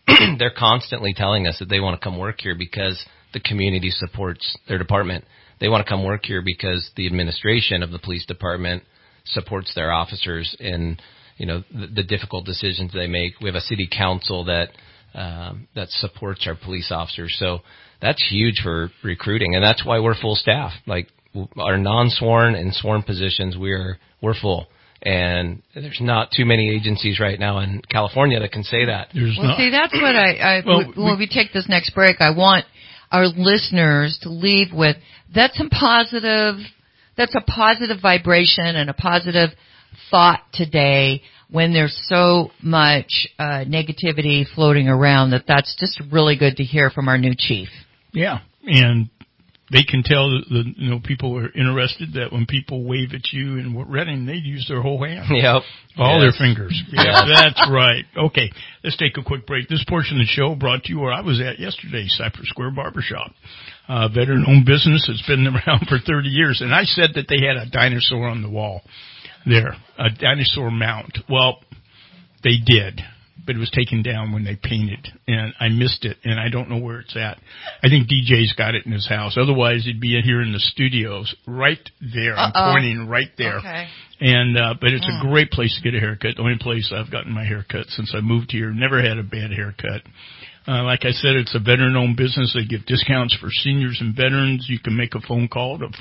they're constantly telling us that they want to come work here because the community supports their department. They want to come work here because the administration of the police department supports their officers in, the difficult decisions they make. We have a city council that supports our police officers. So that's huge for recruiting, and that's why we're full staff. Like our non-sworn and sworn positions, we're full. And there's not too many agencies right now in California that can say that. See, that's what when we take this next break, I want our listeners to leave with. That's a positive vibration and a positive thought today when there's so much negativity floating around. That's just really good to hear from our new chief. Yeah, and they can tell that people are interested that when people wave at you in Redding, they use their whole hand. Yep. All their fingers. Yeah, that's right. Okay, let's take a quick break. This portion of the show brought to you where I was at yesterday, Cypress Square Barbershop. Veteran-owned business that's been around for 30 years. And I said that they had a dinosaur on the wall there, a dinosaur mount. Well, they did. But it was taken down when they painted, and I missed it, and I don't know where it's at. I think DJ's got it in his house. Otherwise, he'd be here in the studios right there. I'm pointing right there. Okay. And but it's a great place to get a haircut. The only place I've gotten my haircut since I moved here. Never had a bad haircut. Like I said, it's a veteran-owned business. They give discounts for seniors and veterans. You can make a phone call to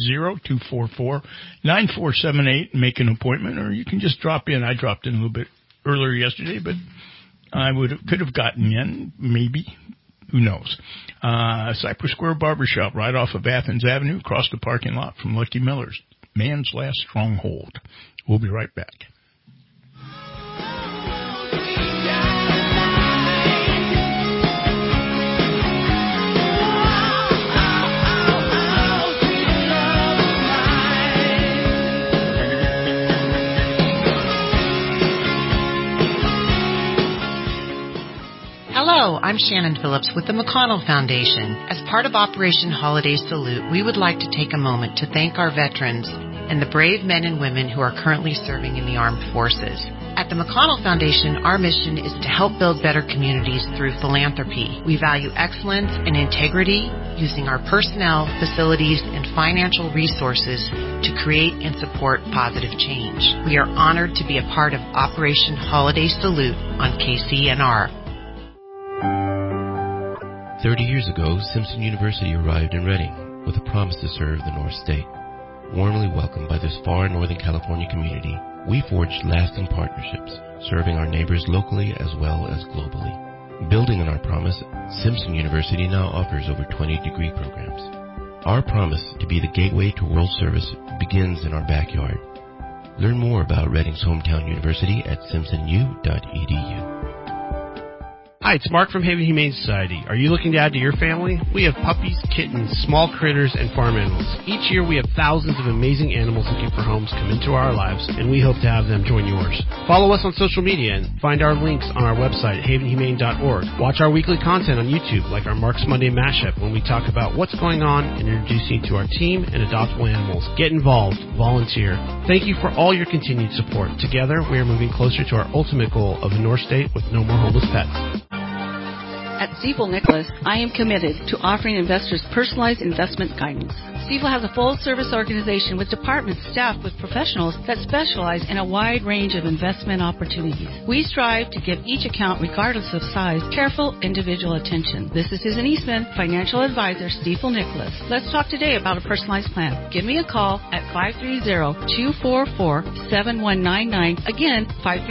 530-244-9478 and make an appointment, or you can just drop in. I dropped in a little bit earlier yesterday, but I could have gotten in, maybe. Who knows? Cypress Square Barbershop, right off of Athens Avenue, across the parking lot from Lucky Miller's. Man's last stronghold. We'll be right back. Hello, I'm Shannon Phillips with the McConnell Foundation. As part of Operation Holiday Salute, we would like to take a moment to thank our veterans and the brave men and women who are currently serving in the armed forces. At the McConnell Foundation, our mission is to help build better communities through philanthropy. We value excellence and integrity, using our personnel, facilities, and financial resources to create and support positive change. We are honored to be a part of Operation Holiday Salute on KCNR. 30 years ago, Simpson University arrived in Redding with a promise to serve the North State. Warmly welcomed by this far Northern California community, we forged lasting partnerships, serving our neighbors locally as well as globally. Building on our promise, Simpson University now offers over 20 degree programs. Our promise to be the gateway to world service begins in our backyard. Learn more about Redding's hometown university at simpsonu.edu. Hi, it's Mark from Haven Humane Society. Are you looking to add to your family? We have puppies, kittens, small critters, and farm animals. Each year we have thousands of amazing animals looking for homes come into our lives, and we hope to have them join yours. Follow us on social media and find our links on our website, havenhumane.org. Watch our weekly content on YouTube, like our Mark's Monday Mashup, when we talk about what's going on and introduce you to our team and adoptable animals. Get involved. Volunteer. Thank you for all your continued support. Together, we are moving closer to our ultimate goal of a North State with no more homeless pets. At Stifel Nicholas, I am committed to offering investors personalized investment guidance. Stifel has a full-service organization with departments staffed with professionals that specialize in a wide range of investment opportunities. We strive to give each account, regardless of size, careful individual attention. This is Susan Eastman, financial advisor, Stifel Nicholas. Let's talk today about a personalized plan. Give me a call at 530-244-7199. Again,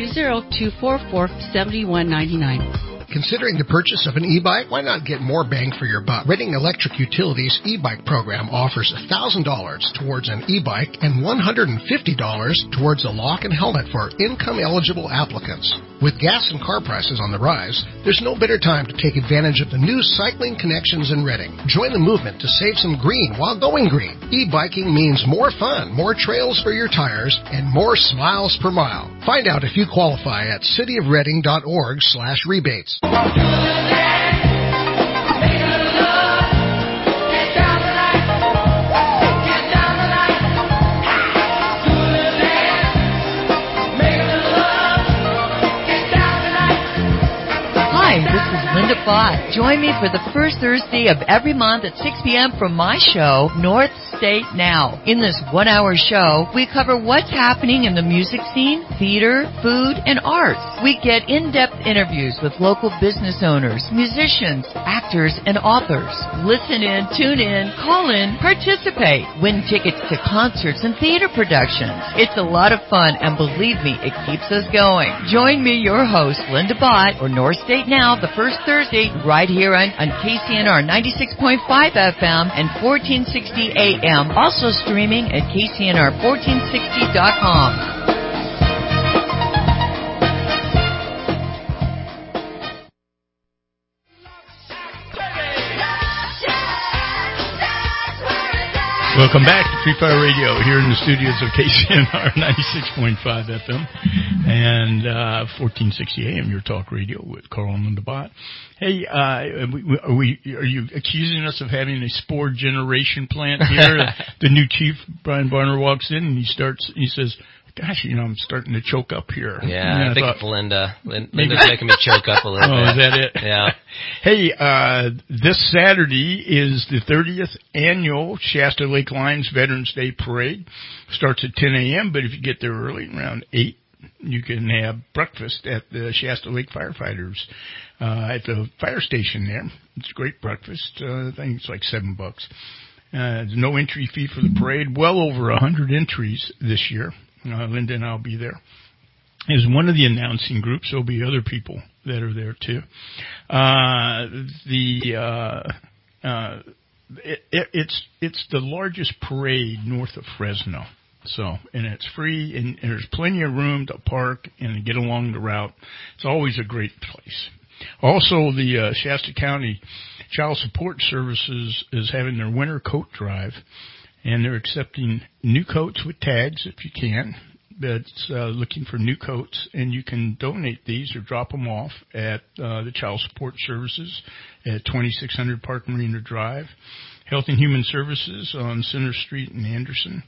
530-244-7199. Considering the purchase of an e-bike? Why not get more bang for your buck? Redding Electric Utilities e-bike program offers $1,000 towards an e-bike and $150 towards a lock and helmet for income-eligible applicants. With gas and car prices on the rise, there's no better time to take advantage of the new cycling connections in Redding. Join the movement to save some green while going green. E-biking means more fun, more trails for your tires, and more smiles per mile. Find out if you qualify at cityofredding.org/rebates. Hi, this DeBott. Join me for the first Thursday of every month at 6 p.m. for my show, North State Now. In this 1-hour show, we cover what's happening in the music scene, theater, food, and arts. We get in-depth interviews with local business owners, musicians, actors, and authors. Listen in, tune in, call in, participate, win tickets to concerts and theater productions. It's a lot of fun, and believe me, it keeps us going. Join me, your host, Linda Bott, or North State Now, the first Thursday, right here on KCNR 96.5 FM and 1460 AM. Also streaming at KCNR1460.com. Welcome back to Free Fire Radio here in the studios of KCNR 96.5 FM and 1460 AM, your talk radio with Carl and Linda Bott. Hey, are you accusing us of having a spore generation plant here? The new chief, Brian Barner, walks in and he says, gosh, I'm starting to choke up here. Yeah, I think it's Linda. Linda's making me choke up a little bit. Oh, is that it? Yeah. Hey, this Saturday is the 30th annual Shasta Lake Lions Veterans Day Parade. Starts at 10 a.m., but if you get there early, around 8, you can have breakfast at the Shasta Lake Firefighters at the fire station there. It's a great breakfast. I think it's like $7. There's no entry fee for the parade. Well over 100 entries this year. Linda and I'll be there. As one of the announcing groups, there'll be other people that are there too. It's the largest parade north of Fresno. So, and it's free, and there's plenty of room to park and get along the route. It's always a great place. Also, the Shasta County Child Support Services is having their winter coat drive. And they're accepting new coats with tags if you can. That's looking for new coats, and you can donate these or drop them off at the Child Support Services at 2600 Park Marina Drive, Health and Human Services on Center Street in Anderson,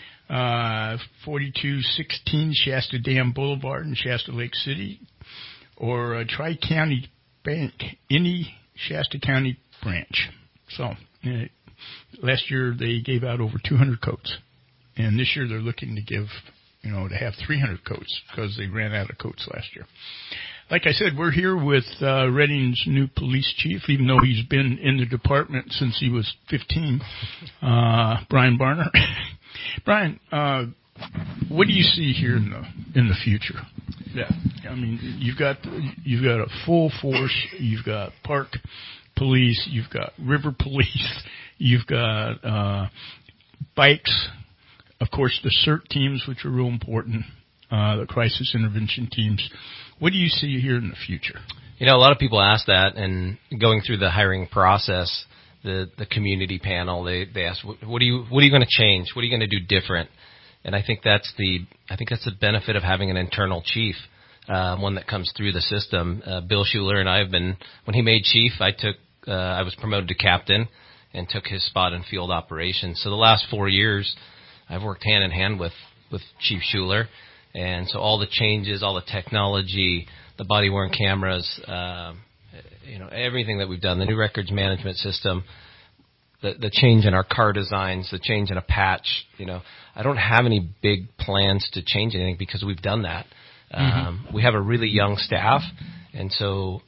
4216 Shasta Dam Boulevard in Shasta Lake City, or Tri-County Bank, any Shasta County branch. So, last year they gave out over 200 coats, and this year they're looking to give, to have 300 coats because they ran out of coats last year. Like I said, we're here with Redding's new police chief, even though he's been in the department since he was 15, Brian Barner. Brian, what do you see here in the future? Yeah, I mean, you've got a full force. You've got park police. You've got river police. You've got bikes, of course, the CERT teams, which are real important, the crisis intervention teams. What do you see here in the future? A lot of people ask that, and going through the hiring process, the community panel, they ask, what are you going to change? What are you going to do different? And I think that's the benefit of having an internal chief, one that comes through the system. Bill Schuler and I have been, when he made chief, I was promoted to captain and took his spot in field operations. So the last 4 years, I've worked hand in hand with Chief Schuler. And so all the changes, all the technology, the body-worn cameras, everything that we've done, the new records management system, the change in our car designs, the change in a patch, I don't have any big plans to change anything because we've done that. We have a really young staff, and so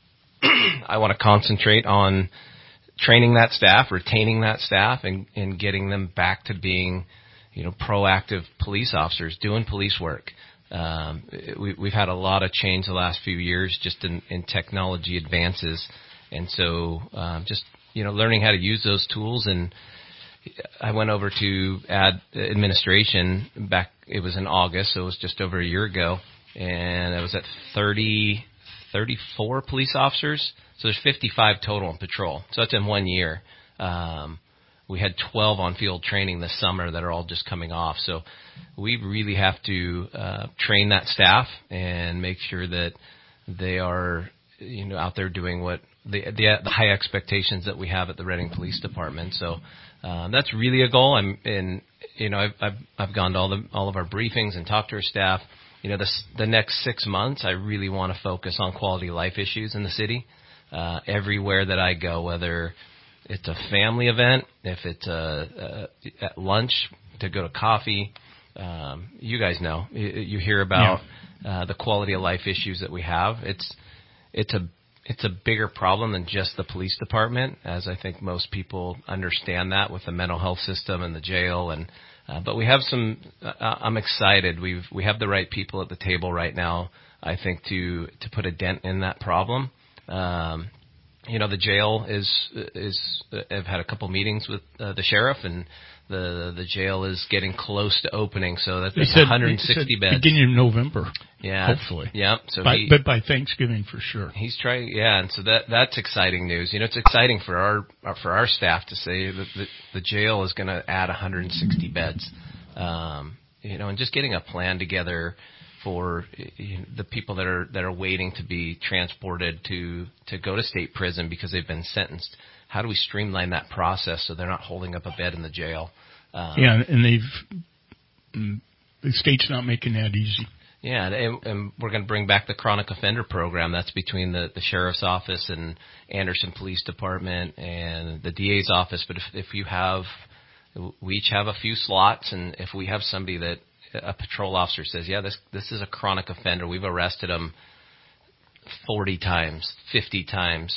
I want to concentrate on training that staff, retaining that staff, and getting them back to being, proactive police officers, doing police work. We've had a lot of change the last few years just in technology advances. And so just, learning how to use those tools. And I went over to administration back, it was in August, so it was just over a year ago. And I was at 34 police officers. So there's 55 total in patrol. So that's in 1 year. We had 12 on field training this summer that are all just coming off. So we really have to train that staff and make sure that they are, out there doing what the high expectations that we have at the Redding Police Department. So that's really a goal. I've gone to all of our briefings and talked to our staff. The next 6 months, I really want to focus on quality of life issues in the city. everywhere that I go, whether it's a family event, if it's at lunch to go to coffee. You guys know, you hear about the quality of life issues that we have. It's a bigger problem than just the police department, as I think most people understand that with the mental health system and the jail. But we have some. I'm excited. We have the right people at the table right now, I think, to put a dent in that problem. The jail I've had a couple meetings with the sheriff, and the jail is getting close to opening. So that's 160 beds. Beginning of November. Yeah. Hopefully. Yeah. So but by Thanksgiving for sure. He's trying. Yeah. And so that's exciting news. It's exciting for our staff to say that the jail is going to add 160 beds. And just getting a plan together for the people that are waiting to be transported to go to state prison because they've been sentenced. How do we streamline that process so they're not holding up a bed in the jail? And the state's not making that easy. Yeah, and we're going to bring back the chronic offender program. That's between the sheriff's office and Anderson Police Department and the DA's office. But if we each have a few slots, and if we have somebody that a patrol officer says, yeah, this is a chronic offender, we've arrested him 40 times, 50 times,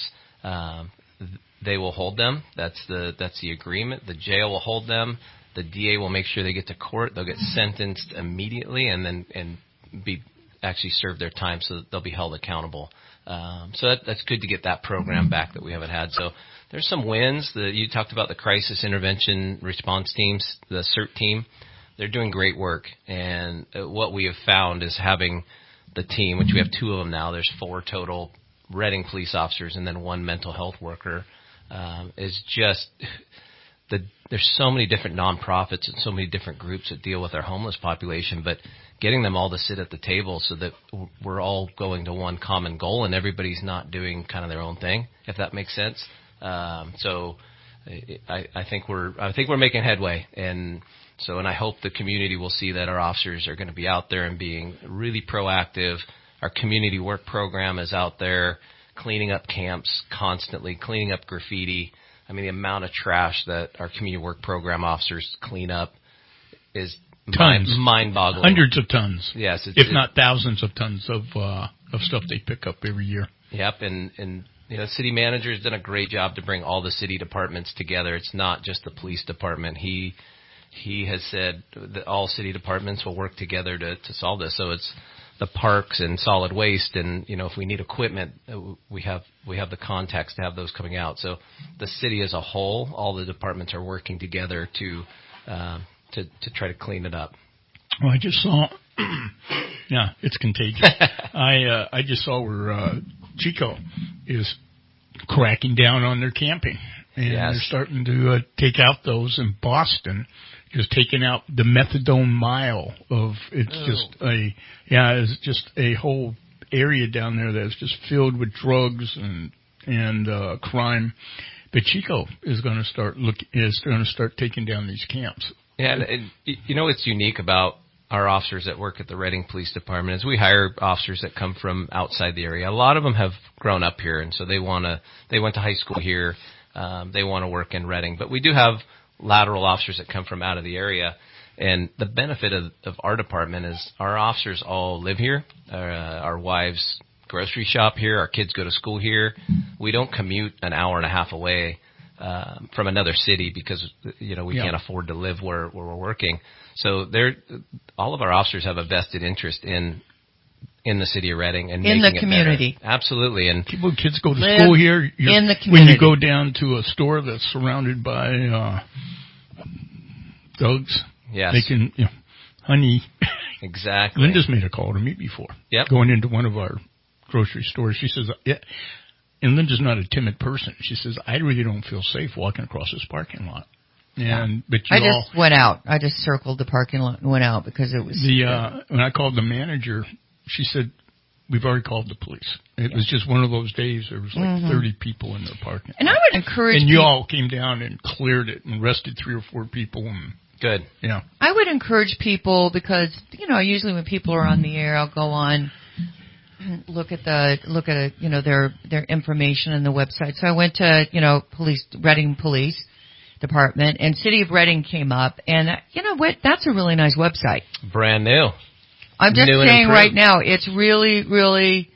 they will hold them. That's the agreement. The jail will hold them. The DA will make sure they get to court. They'll get sentenced immediately and be actually serve their time, so that they'll be held accountable. So that's good to get that program back that we haven't had. So there's some wins. You talked about the crisis intervention response teams, the CERT team. They're doing great work. And what we have found is having the team, which we have 2 of them now. There's 4 total Reading police officers and then 1 mental health worker. Is just there's so many different nonprofits and so many different groups that deal with our homeless population, but getting them all to sit at the table so that we're all going to one common goal and everybody's not doing kind of their own thing, if that makes sense. So I think we're making headway, and I hope the community will see that our officers are going to be out there and being really proactive. Our community work program is out there cleaning up camps constantly, cleaning up graffiti. I mean, the amount of trash that our community work program officers clean up is mind-boggling. Hundreds of tons. Yes. If not thousands of tons of stuff they pick up every year. Yep, and the city manager has done a great job to bring all the city departments together. It's not just the police department. He has said that all city departments will work together to solve this. So it's the parks and solid waste, and if we need equipment, we have the contacts to have those coming out. So the city as a whole, all the departments are working together to try to clean it up. Well, I just saw, yeah, it's contagious. I just saw where Chico is cracking down on their camping, and they're starting to take out those in Boston. Just taking out the methadone mile of it's just a whole area down there that's just filled with drugs and crime. But Chico is going to start taking down these camps. Yeah, and what's unique about our officers that work at the Reading Police Department is we hire officers that come from outside the area. A lot of them have grown up here, and so they went to high school here. They want to work in Reading, but we do have lateral officers that come from out of the area. And the benefit of our department is our officers all live here. Our wives grocery shop here. Our kids go to school here. We don't commute an hour and a half away from another city because we can't afford to live where we're working. So all of our officers have a vested interest in the city of Reading and in making the community. It better. Absolutely. And kids go to school here. In the community. When you go down to a store that's surrounded by dogs, yes, they can honey. Exactly. Linda's made a call to me before. Yep. Going into one of our grocery stores, she says, and Linda's not a timid person. She says, I really don't feel safe walking across this parking lot. But I just went out. I just circled the parking lot and went out because it was when I called the manager, she said, we've already called the police. It was just one of those days. There was like 30 people in their parking. And I would encourage you all came down and cleared it and arrested 3 or 4 people. And good. Yeah. I would encourage people because, usually when people are on the air, I'll go on look at their information and the website. So I went to Reading Police Department, and City of Reading came up, and you know what? That's a really nice website. Brand new. I'm just saying right now, it's really, really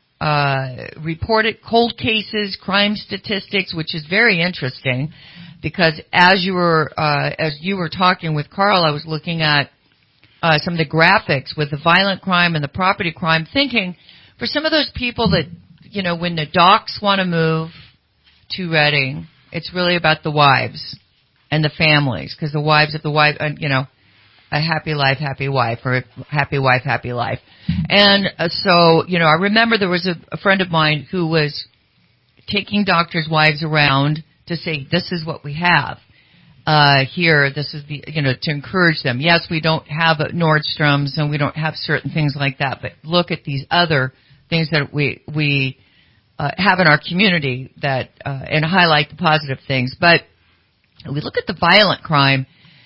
reported cold cases, crime statistics, which is very interesting, because as you were talking with Carl, I was looking at some of the graphics with the violent crime and the property crime, thinking for some of those people that, you know, when the docs want to move to Reading, it's really about the wives and the families, because the wives of the wife, you know, a happy life, happy wife, or happy wife, happy life. And so, you know, I remember there was a friend of mine who was taking doctors' wives around to say, this is what we have. Here, this is the, you know, to encourage them. Yes, we don't have Nordstrom's and we don't have certain things like that, but look at these other things that we have in our community that, and highlight the positive things. But we look at the violent crime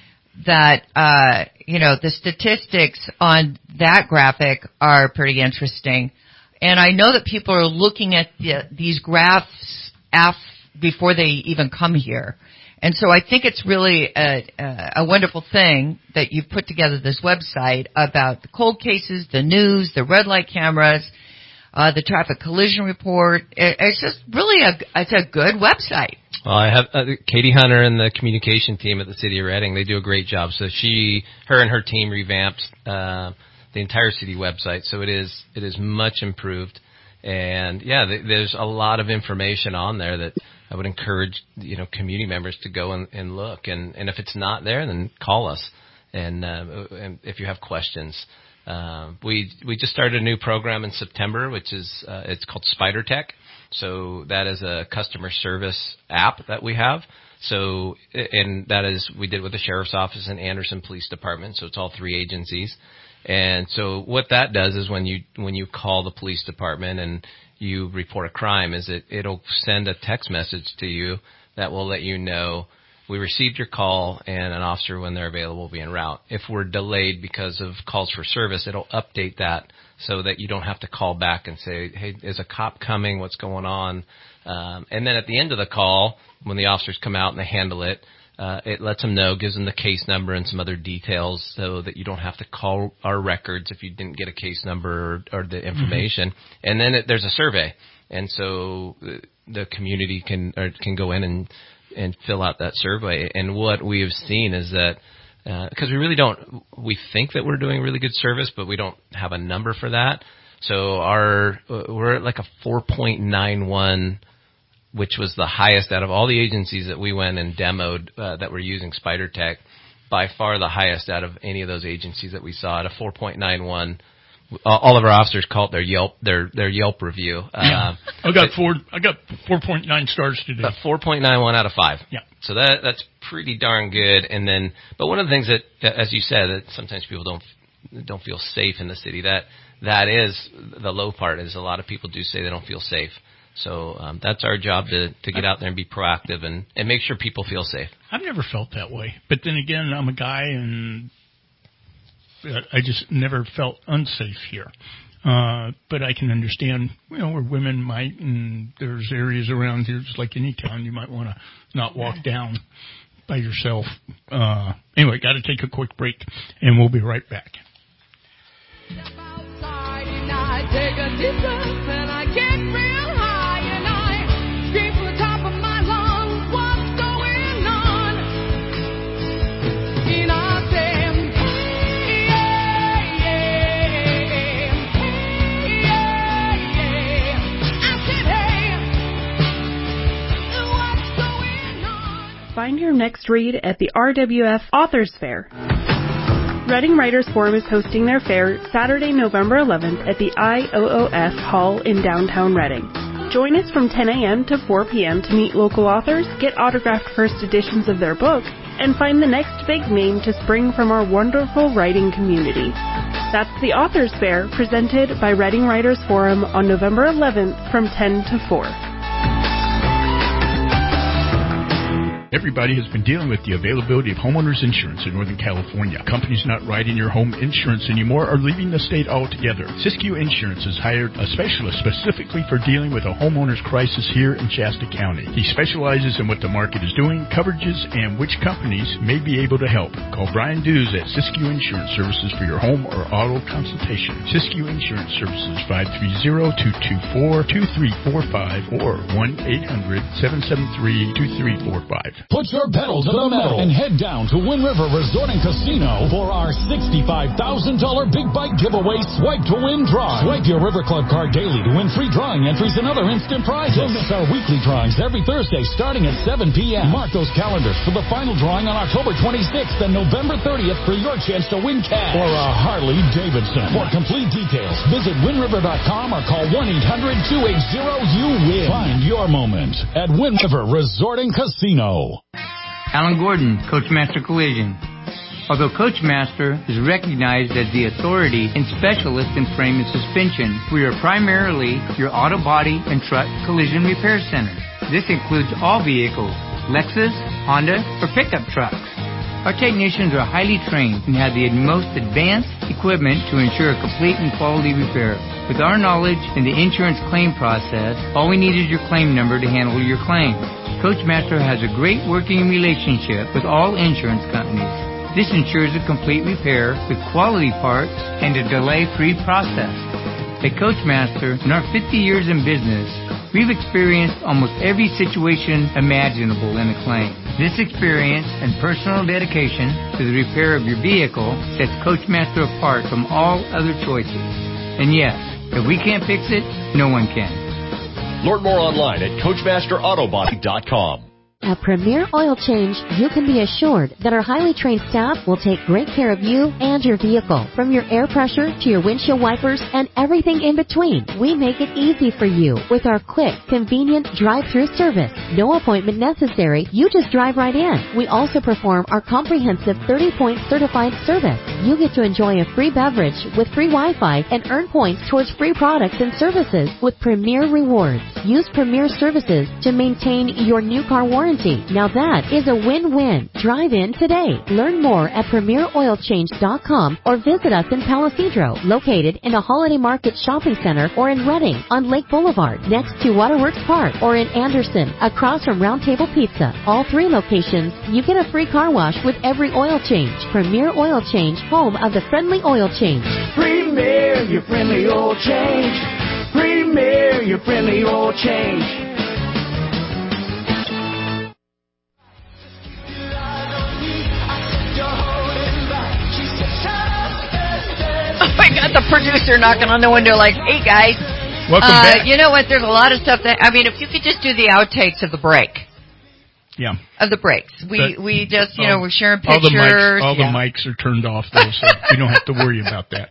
that, you know, the statistics on that graphic are pretty interesting. And I know that people are looking at these graphs before they even come here. And so I think it's really a wonderful thing that you've put together this website about the cold cases, the news, the red light cameras, the traffic collision report. It's just really it's a good website. Well, I have Katie Hunter and the communication team at the City of Reading. They do a great job. So her and her team revamped the entire city website. So it is much improved. And yeah, there's a lot of information on there that I would encourage, you know, community members to go and look. And if it's not there, then call us. And if you have questions, we just started a new program in September, which is it's called Spider Tech. So that is a customer service app that we have. So, and that is, we did with the Sheriff's Office and Anderson Police Department. So it's all three agencies. And so what that does is when you call the police department and you report a crime, is it'll send a text message to you that will let you know we received your call and an officer, when they're available, will be en route. If we're delayed because of calls for service, it'll update that so that you don't have to call back and say, hey, is a cop coming? What's going on? And then at the end of the call, when the officers come out and they handle it, it lets them know, gives them the case number and some other details so that you don't have to call our records if you didn't get a case number or the information. Mm-hmm. And then there's a survey. And so the community can go in and fill out that survey. And what we have seen is that, because we think that we're doing really good service, but we don't have a number for that. So we're at like a 4.91, which was the highest out of all the agencies that we went and demoed that were using Spider Tech, by far the highest out of any of those agencies that we saw at a 4.91. All of our officers call it their Yelp review. Yeah. I got 4.9 stars today. 4.91 out of 5. Yeah. So that's pretty darn good. And then, but one of the things that, as you said, that sometimes people don't feel safe in the city. That is the low part. Is a lot of people do say they don't feel safe. So that's our job to get out there and be proactive and make sure people feel safe. I've never felt that way. But then again, I'm a guy, and I just never felt unsafe here. But I can understand, you know, where women might, and there's areas around here, just like any town, you might want to not walk down by yourself. Anyway, got to take a quick break, and we'll be right back. Step outside and I take a deep breath and I get real high and I scream from the top of my lungs, what's going on? And I say, hey, yeah, yeah, hey, yeah, yeah. I said, hey, what's going on? Find your next read at the RWF Authors Fair. Reading Writers Forum is hosting their fair Saturday, November 11th at the IOOF Hall in downtown Reading. Join us from 10 a.m. to 4 p.m. to meet local authors, get autographed first editions of their books, and find the next big name to spring from our wonderful writing community. That's the Authors Fair, presented by Reading Writers Forum on November 11th from 10 to 4. Everybody has been dealing with the availability of homeowners insurance in Northern California. Companies not writing your home insurance anymore are leaving the state altogether. Siskiyou Insurance has hired a specialist specifically for dealing with a homeowner's crisis here in Shasta County. He specializes in what the market is doing, coverages, and which companies may be able to help. Call Brian Dews at Siskiyou Insurance Services for your home or auto consultation. Siskiyou Insurance Services, 530-224-2345 or 1-800-773-2345. Put your pedal to the metal and head down to Wind River Resort and Casino for our $65,000 big bike giveaway Swipe to Win Drive. Swipe your River Club card daily to win free drawing entries and other instant prizes. Don't miss our weekly drawings every Thursday starting at 7 p.m. Mark those calendars for the final drawing on October 26th and November 30th for your chance to win cash or a Harley Davidson. For complete details, visit windriver.com or call 1-800-280-YOU-WIN. Find your moment at Wind River Resort and Casino. Alan Gordon, Coachmaster Collision. Although Coachmaster is recognized as the authority and specialist in frame and suspension, we are primarily your auto body and truck collision repair center. This includes all vehicles, Lexus, Honda, or pickup trucks. Our technicians are highly trained and have the most advanced equipment to ensure a complete and quality repair. With our knowledge in the insurance claim process, all we need is your claim number to handle your claim. Coachmaster has a great working relationship with all insurance companies. This ensures a complete repair with quality parts and a delay-free process. At Coachmaster, in our 50 years in business, we've experienced almost every situation imaginable in a claim. This experience and personal dedication to the repair of your vehicle sets Coachmaster apart from all other choices. And yes, if we can't fix it, no one can. Learn more online at CoachmasterAutobody.com. At Premier Oil Change, you can be assured that our highly trained staff will take great care of you and your vehicle. From your air pressure to your windshield wipers and everything in between, we make it easy for you with our quick, convenient drive-through service. No appointment necessary. You just drive right in. We also perform our comprehensive 30-point certified service. You get to enjoy a free beverage with free Wi-Fi and earn points towards free products and services with Premier Rewards. Use Premier Services to maintain your new car warranty. Now that is a win-win. Drive in today. Learn more at PremierOilChange.com or visit us in Palisadro, located in a Holiday Market Shopping Center, or in Redding on Lake Boulevard, next to Waterworks Park, or in Anderson, across from Round Table Pizza. All three locations, you get a free car wash with every oil change. Premier Oil Change, home of the friendly oil change. Premier, your friendly oil change. Premier, your friendly oil change. I got the producer knocking on the window like, hey, guys. Welcome back. You know what? There's a lot of stuff that, I mean, if you could just do the outtakes of the break. Yeah. Of the breaks. We just, you know, we're sharing pictures. All the mics are turned off, though, so you don't have to worry about that.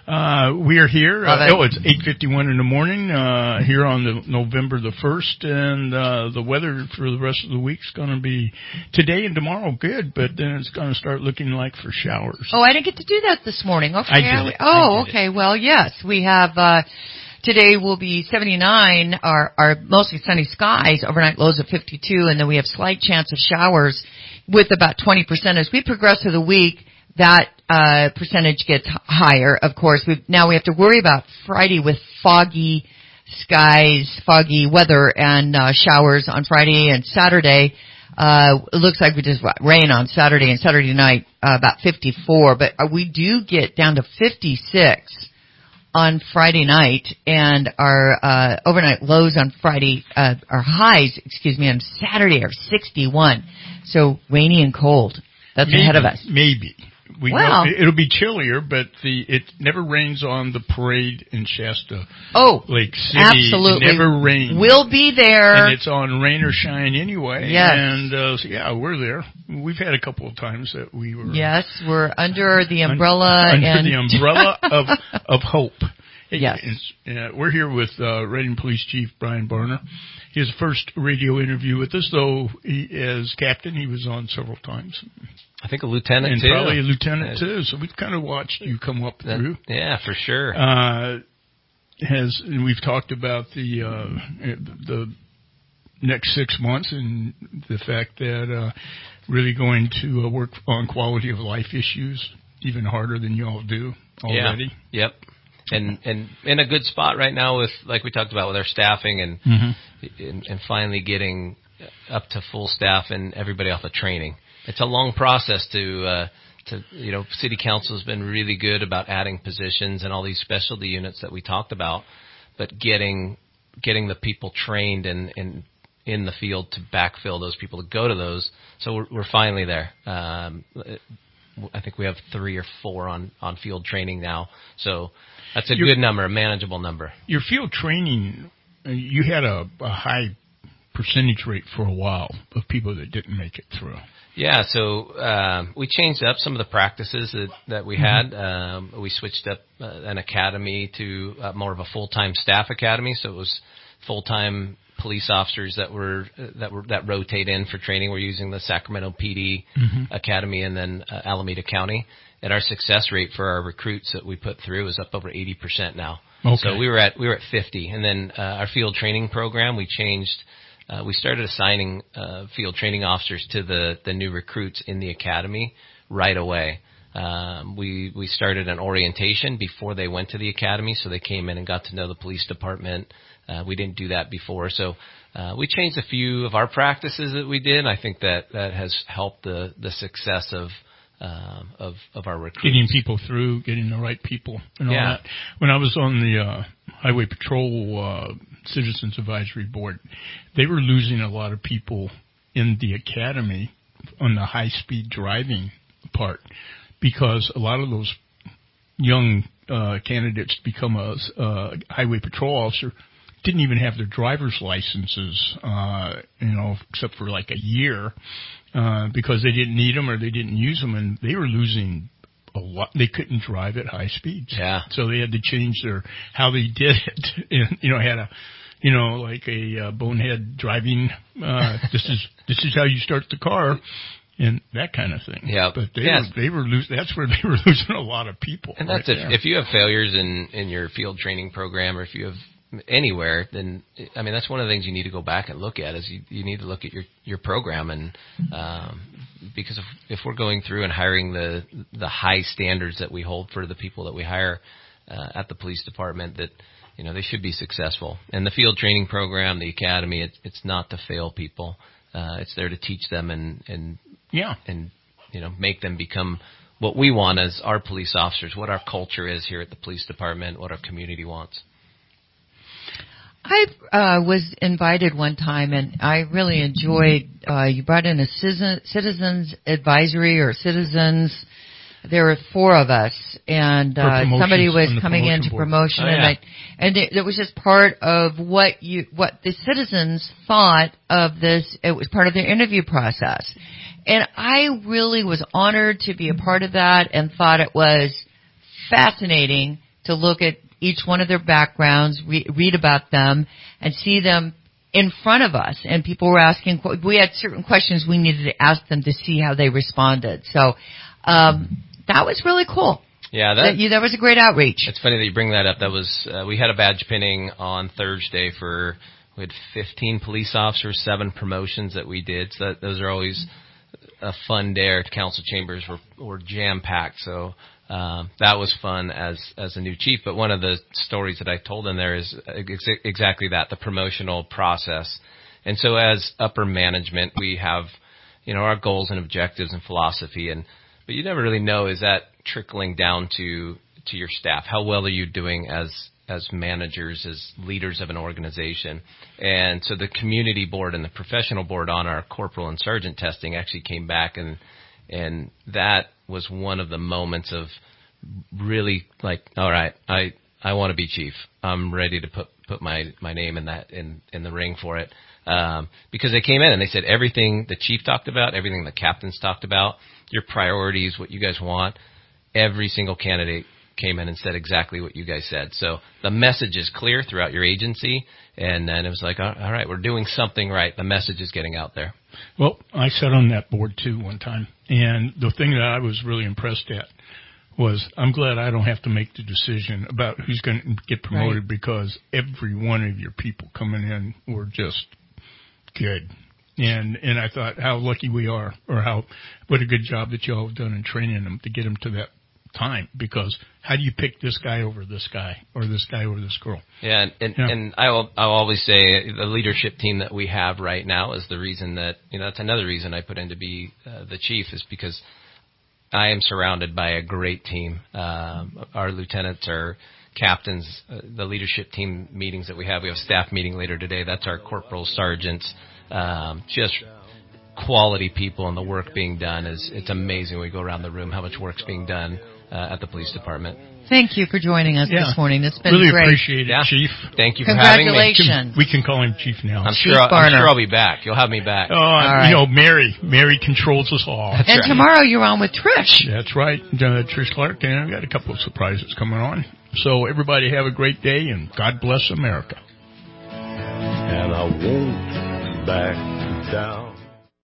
We are here. It's 8:51 in the morning here on the November the 1st, and the weather for the rest of the week's going to be today and tomorrow good, but then it's going to start looking like for showers. Oh, I didn't get to do that this morning. Okay. I did. Okay. Well, yes, we have. Today will be 79, our mostly sunny skies, overnight lows of 52, and then we have slight chance of showers with about 20%. As we progress through the week, that percentage gets higher, of course. Now we have to worry about Friday with foggy skies, foggy weather, and showers on Friday and Saturday. It looks like we just rain on Saturday and Saturday night, about 54, but we do get down to 56 on Friday night, and our overnight lows on Friday, our highs, on Saturday are 61. So rainy and cold. That's ahead of us. Maybe. Know it'll be chillier, but it never rains on the parade in Shasta Lake City. Absolutely. It never rains. We'll be there. And it's on rain or shine anyway. Yes. And, we're there. We've had a couple of times that we were. Yes, we're under the umbrella. Under the umbrella of hope. Yes. We're here with Redding Police Chief Brian Barner. His first radio interview with us, though as captain, he was on several times. I think a lieutenant, and too. Probably a lieutenant, too. So we've kind of watched you come up through. Yeah, for sure. And we've talked about the next 6 months, and the fact that really going to work on quality of life issues even harder than you all do already. Yeah. Yep. And in a good spot right now with, like we talked about, with our staffing and finally getting up to full staff and everybody off of training. It's a long process to City Council has been really good about adding positions and all these specialty units that we talked about, but getting the people trained and in the field to backfill those people to go to those. So we're finally there. I think we have 3 or 4 on field training now. So that's a good number, a manageable number. Your field training, you had a high percentage rate for a while of people that didn't make it through. Yeah, so we changed up some of the practices that we had. We switched up an academy to more of a full-time staff academy, so it was full-time police officers that rotate in for training. We're using the Sacramento PD Academy and then Alameda County. And our success rate for our recruits that we put through is up over 80% now. Okay. So we were at 50. And then our field training program, we changed. We started assigning field training officers to the new recruits in the academy right away. We started an orientation before they went to the academy, so they came in and got to know the police department. We didn't do that before, so we changed a few of our practices that we did. I think that has helped the success of our recruits. Getting people through, getting the right people, and all that. When I was on the Highway Patrol Citizens Advisory Board, they were losing a lot of people in the academy on the high-speed driving part because a lot of those young candidates to become a highway patrol officer didn't even have their driver's licenses, except for like a year, because they didn't need them or they didn't use them, and they were losing a lot. They couldn't drive at high speeds. Yeah. So they had to change how they did it. And, had a bonehead driving. This is how you start the car. And that kind of thing. Yeah. But they were losing. That's where they were losing a lot of people. And that's if you have failures in your field training program, or if you have anywhere, then that's one of the things you need to go back and look at. Is you need to look at your program, and because if we're going through and hiring the high standards that we hold for the people that we hire at the police department, that they should be successful. And the field training program, the academy, it's not to fail people. It's there to teach them and make them become what we want as our police officers, what our culture is here at the police department, what our community wants. I was invited one time, and I really enjoyed, you brought in a citizens advisory or citizens. There were 4 of us, and somebody was coming into promotion, and it was just part of what the citizens thought of this. It was part of their interview process, and I really was honored to be a part of that, and thought it was fascinating to look at each one of their backgrounds, read about them, and see them in front of us. And people were asking, we had certain questions we needed to ask them to see how they responded. So that was really cool. Yeah, that was a great outreach. It's funny that you bring that up. That was we had a badge pinning on Thursday we had 15 police officers, 7 promotions that we did. So those are always a fun day. Our council chambers were jam-packed, so that was fun as a new chief. But one of the stories that I told them there is exactly that, the promotional process. And so as upper management, we have, our goals and objectives and philosophy, but you never really know, is that trickling down to your staff? How well are you doing as managers, as leaders of an organization? And so the community board and the professional board on our corporal and sergeant testing actually came back, and that was one of the moments of really like, all right, I want to be chief. I'm ready to put my name in the ring for it. Because they came in and they said everything the chief talked about, everything the captains talked about, your priorities, what you guys want, every single candidate came in and said exactly what you guys said. So the message is clear throughout your agency, and then it was like, all right, we're doing something right. The message is getting out there. Well, I sat on that board, too, one time, and the thing that I was really impressed at was I'm glad I don't have to make the decision about who's going to get promoted, because every one of your people coming in were just Good. And I thought how lucky we are, or what a good job that you all have done in training them to get them to that time, because how do you pick this guy over this guy, or this guy over this girl? Yeah, and I'll always say the leadership team that we have right now is the reason that, that's another reason I put in to be the chief, is because I am surrounded by a great team. Our lieutenants are captains. The leadership team meetings that we have a staff meeting later today. That's our corporals, sergeants, just quality people, and the work being done it's amazing when we go around the room how much work's being done at the police department. Thank you for joining us this morning. It's been really great. appreciate it, Chief. Thank you for having me. Congratulations. We can call him Chief now. I'm sure I'll be back. You'll have me back. Right. Mary controls us all. That's right. Tomorrow you're on with Trish. That's right, Trish Clark, and I've got a couple of surprises coming on. So everybody have a great day, and God bless America. And I won't back down.